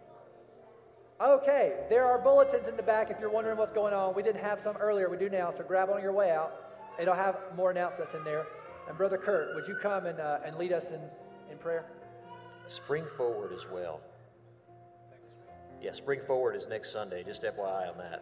S5: Okay, there are bulletins in the back if you're wondering what's going on. We didn't have some earlier, we do now, so grab on your way out. It'll have more announcements in there. And Brother Kurt, would you come and, uh, and lead us in, in prayer?
S1: Spring Forward as well. Yeah, Spring Forward is next Sunday, just F Y I on that.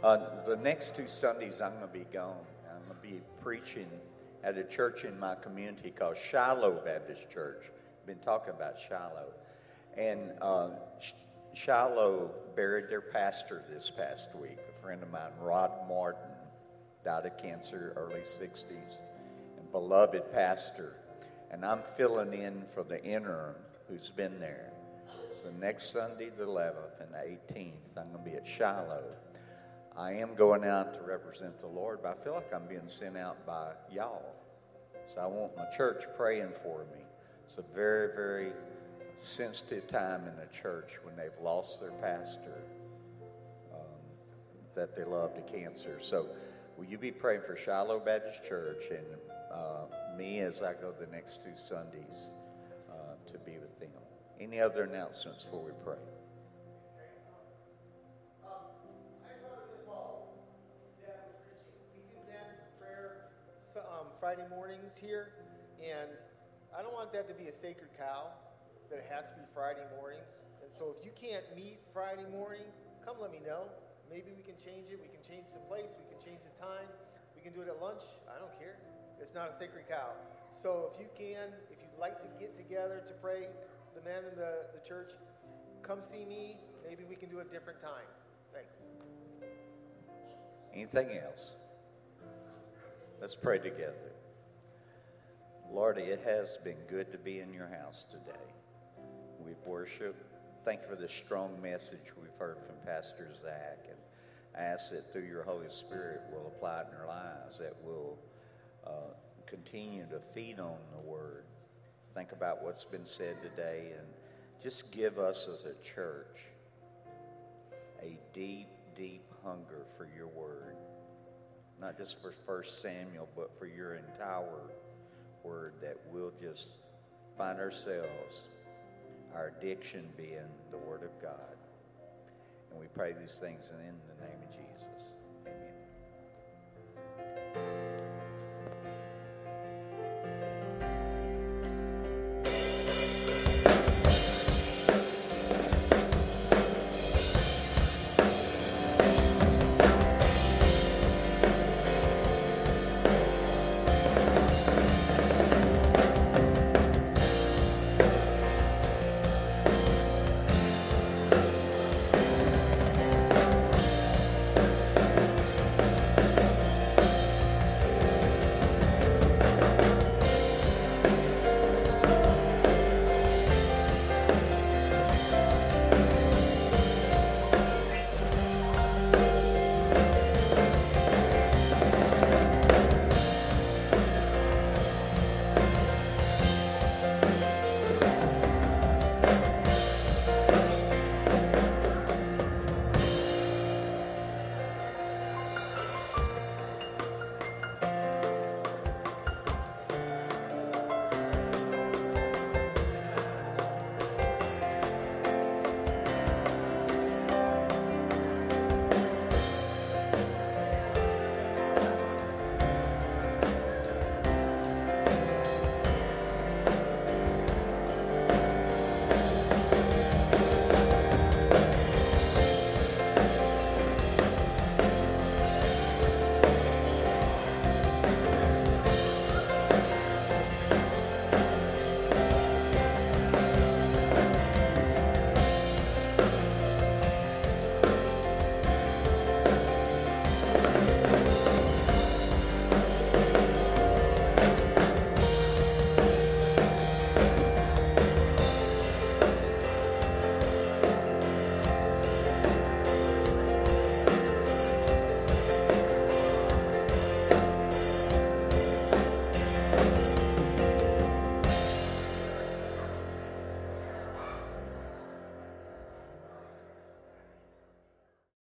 S6: Uh, the next two Sundays, I'm going to be gone. I'm going to be preaching at a church in my community called Shiloh Baptist Church. I've been talking about Shiloh. And uh, Sh- Shiloh buried their pastor this past week. A friend of mine, Rod Martin, died of cancer, early sixties, and beloved pastor. And I'm filling in for the interim who's been there. So next Sunday, the eleventh and the eighteenth, I'm going to be at Shiloh. I am going out to represent the Lord, but I feel like I'm being sent out by y'all. So I want my church praying for me. It's a very, very sensitive time in the church when they've lost their pastor um, that they love to cancer. So will you be praying for Shiloh Baptist Church and uh, me as I go the next two Sundays uh, to be with them? Any other announcements before we pray?
S7: Um, Friday mornings here, and I don't want that to be a sacred cow, that it has to be Friday mornings. And so if you can't meet Friday morning, come let me know. Maybe we can change it. We can change the place. We can change the time. We can do it at lunch. I don't care. It's not a sacred cow. So if you can, if you'd like to get together to pray, the men in the, the church, come see me. Maybe we can do a different time. Thanks.
S6: Anything else? Let's pray together. Lord, it has been good to be in your house today. We've worshiped. Thank you for the strong message we've heard from Pastor Zach. And I ask that through your Holy Spirit we'll apply it in our lives, that we'll uh, continue to feed on the Word. Think about what's been said today, and just give us as a church a deep, deep hunger for your Word. Not just for First Samuel, but for your entire word, that we'll just find ourselves, our addiction being the Word of God. And we pray these things in the name of Jesus. Amen.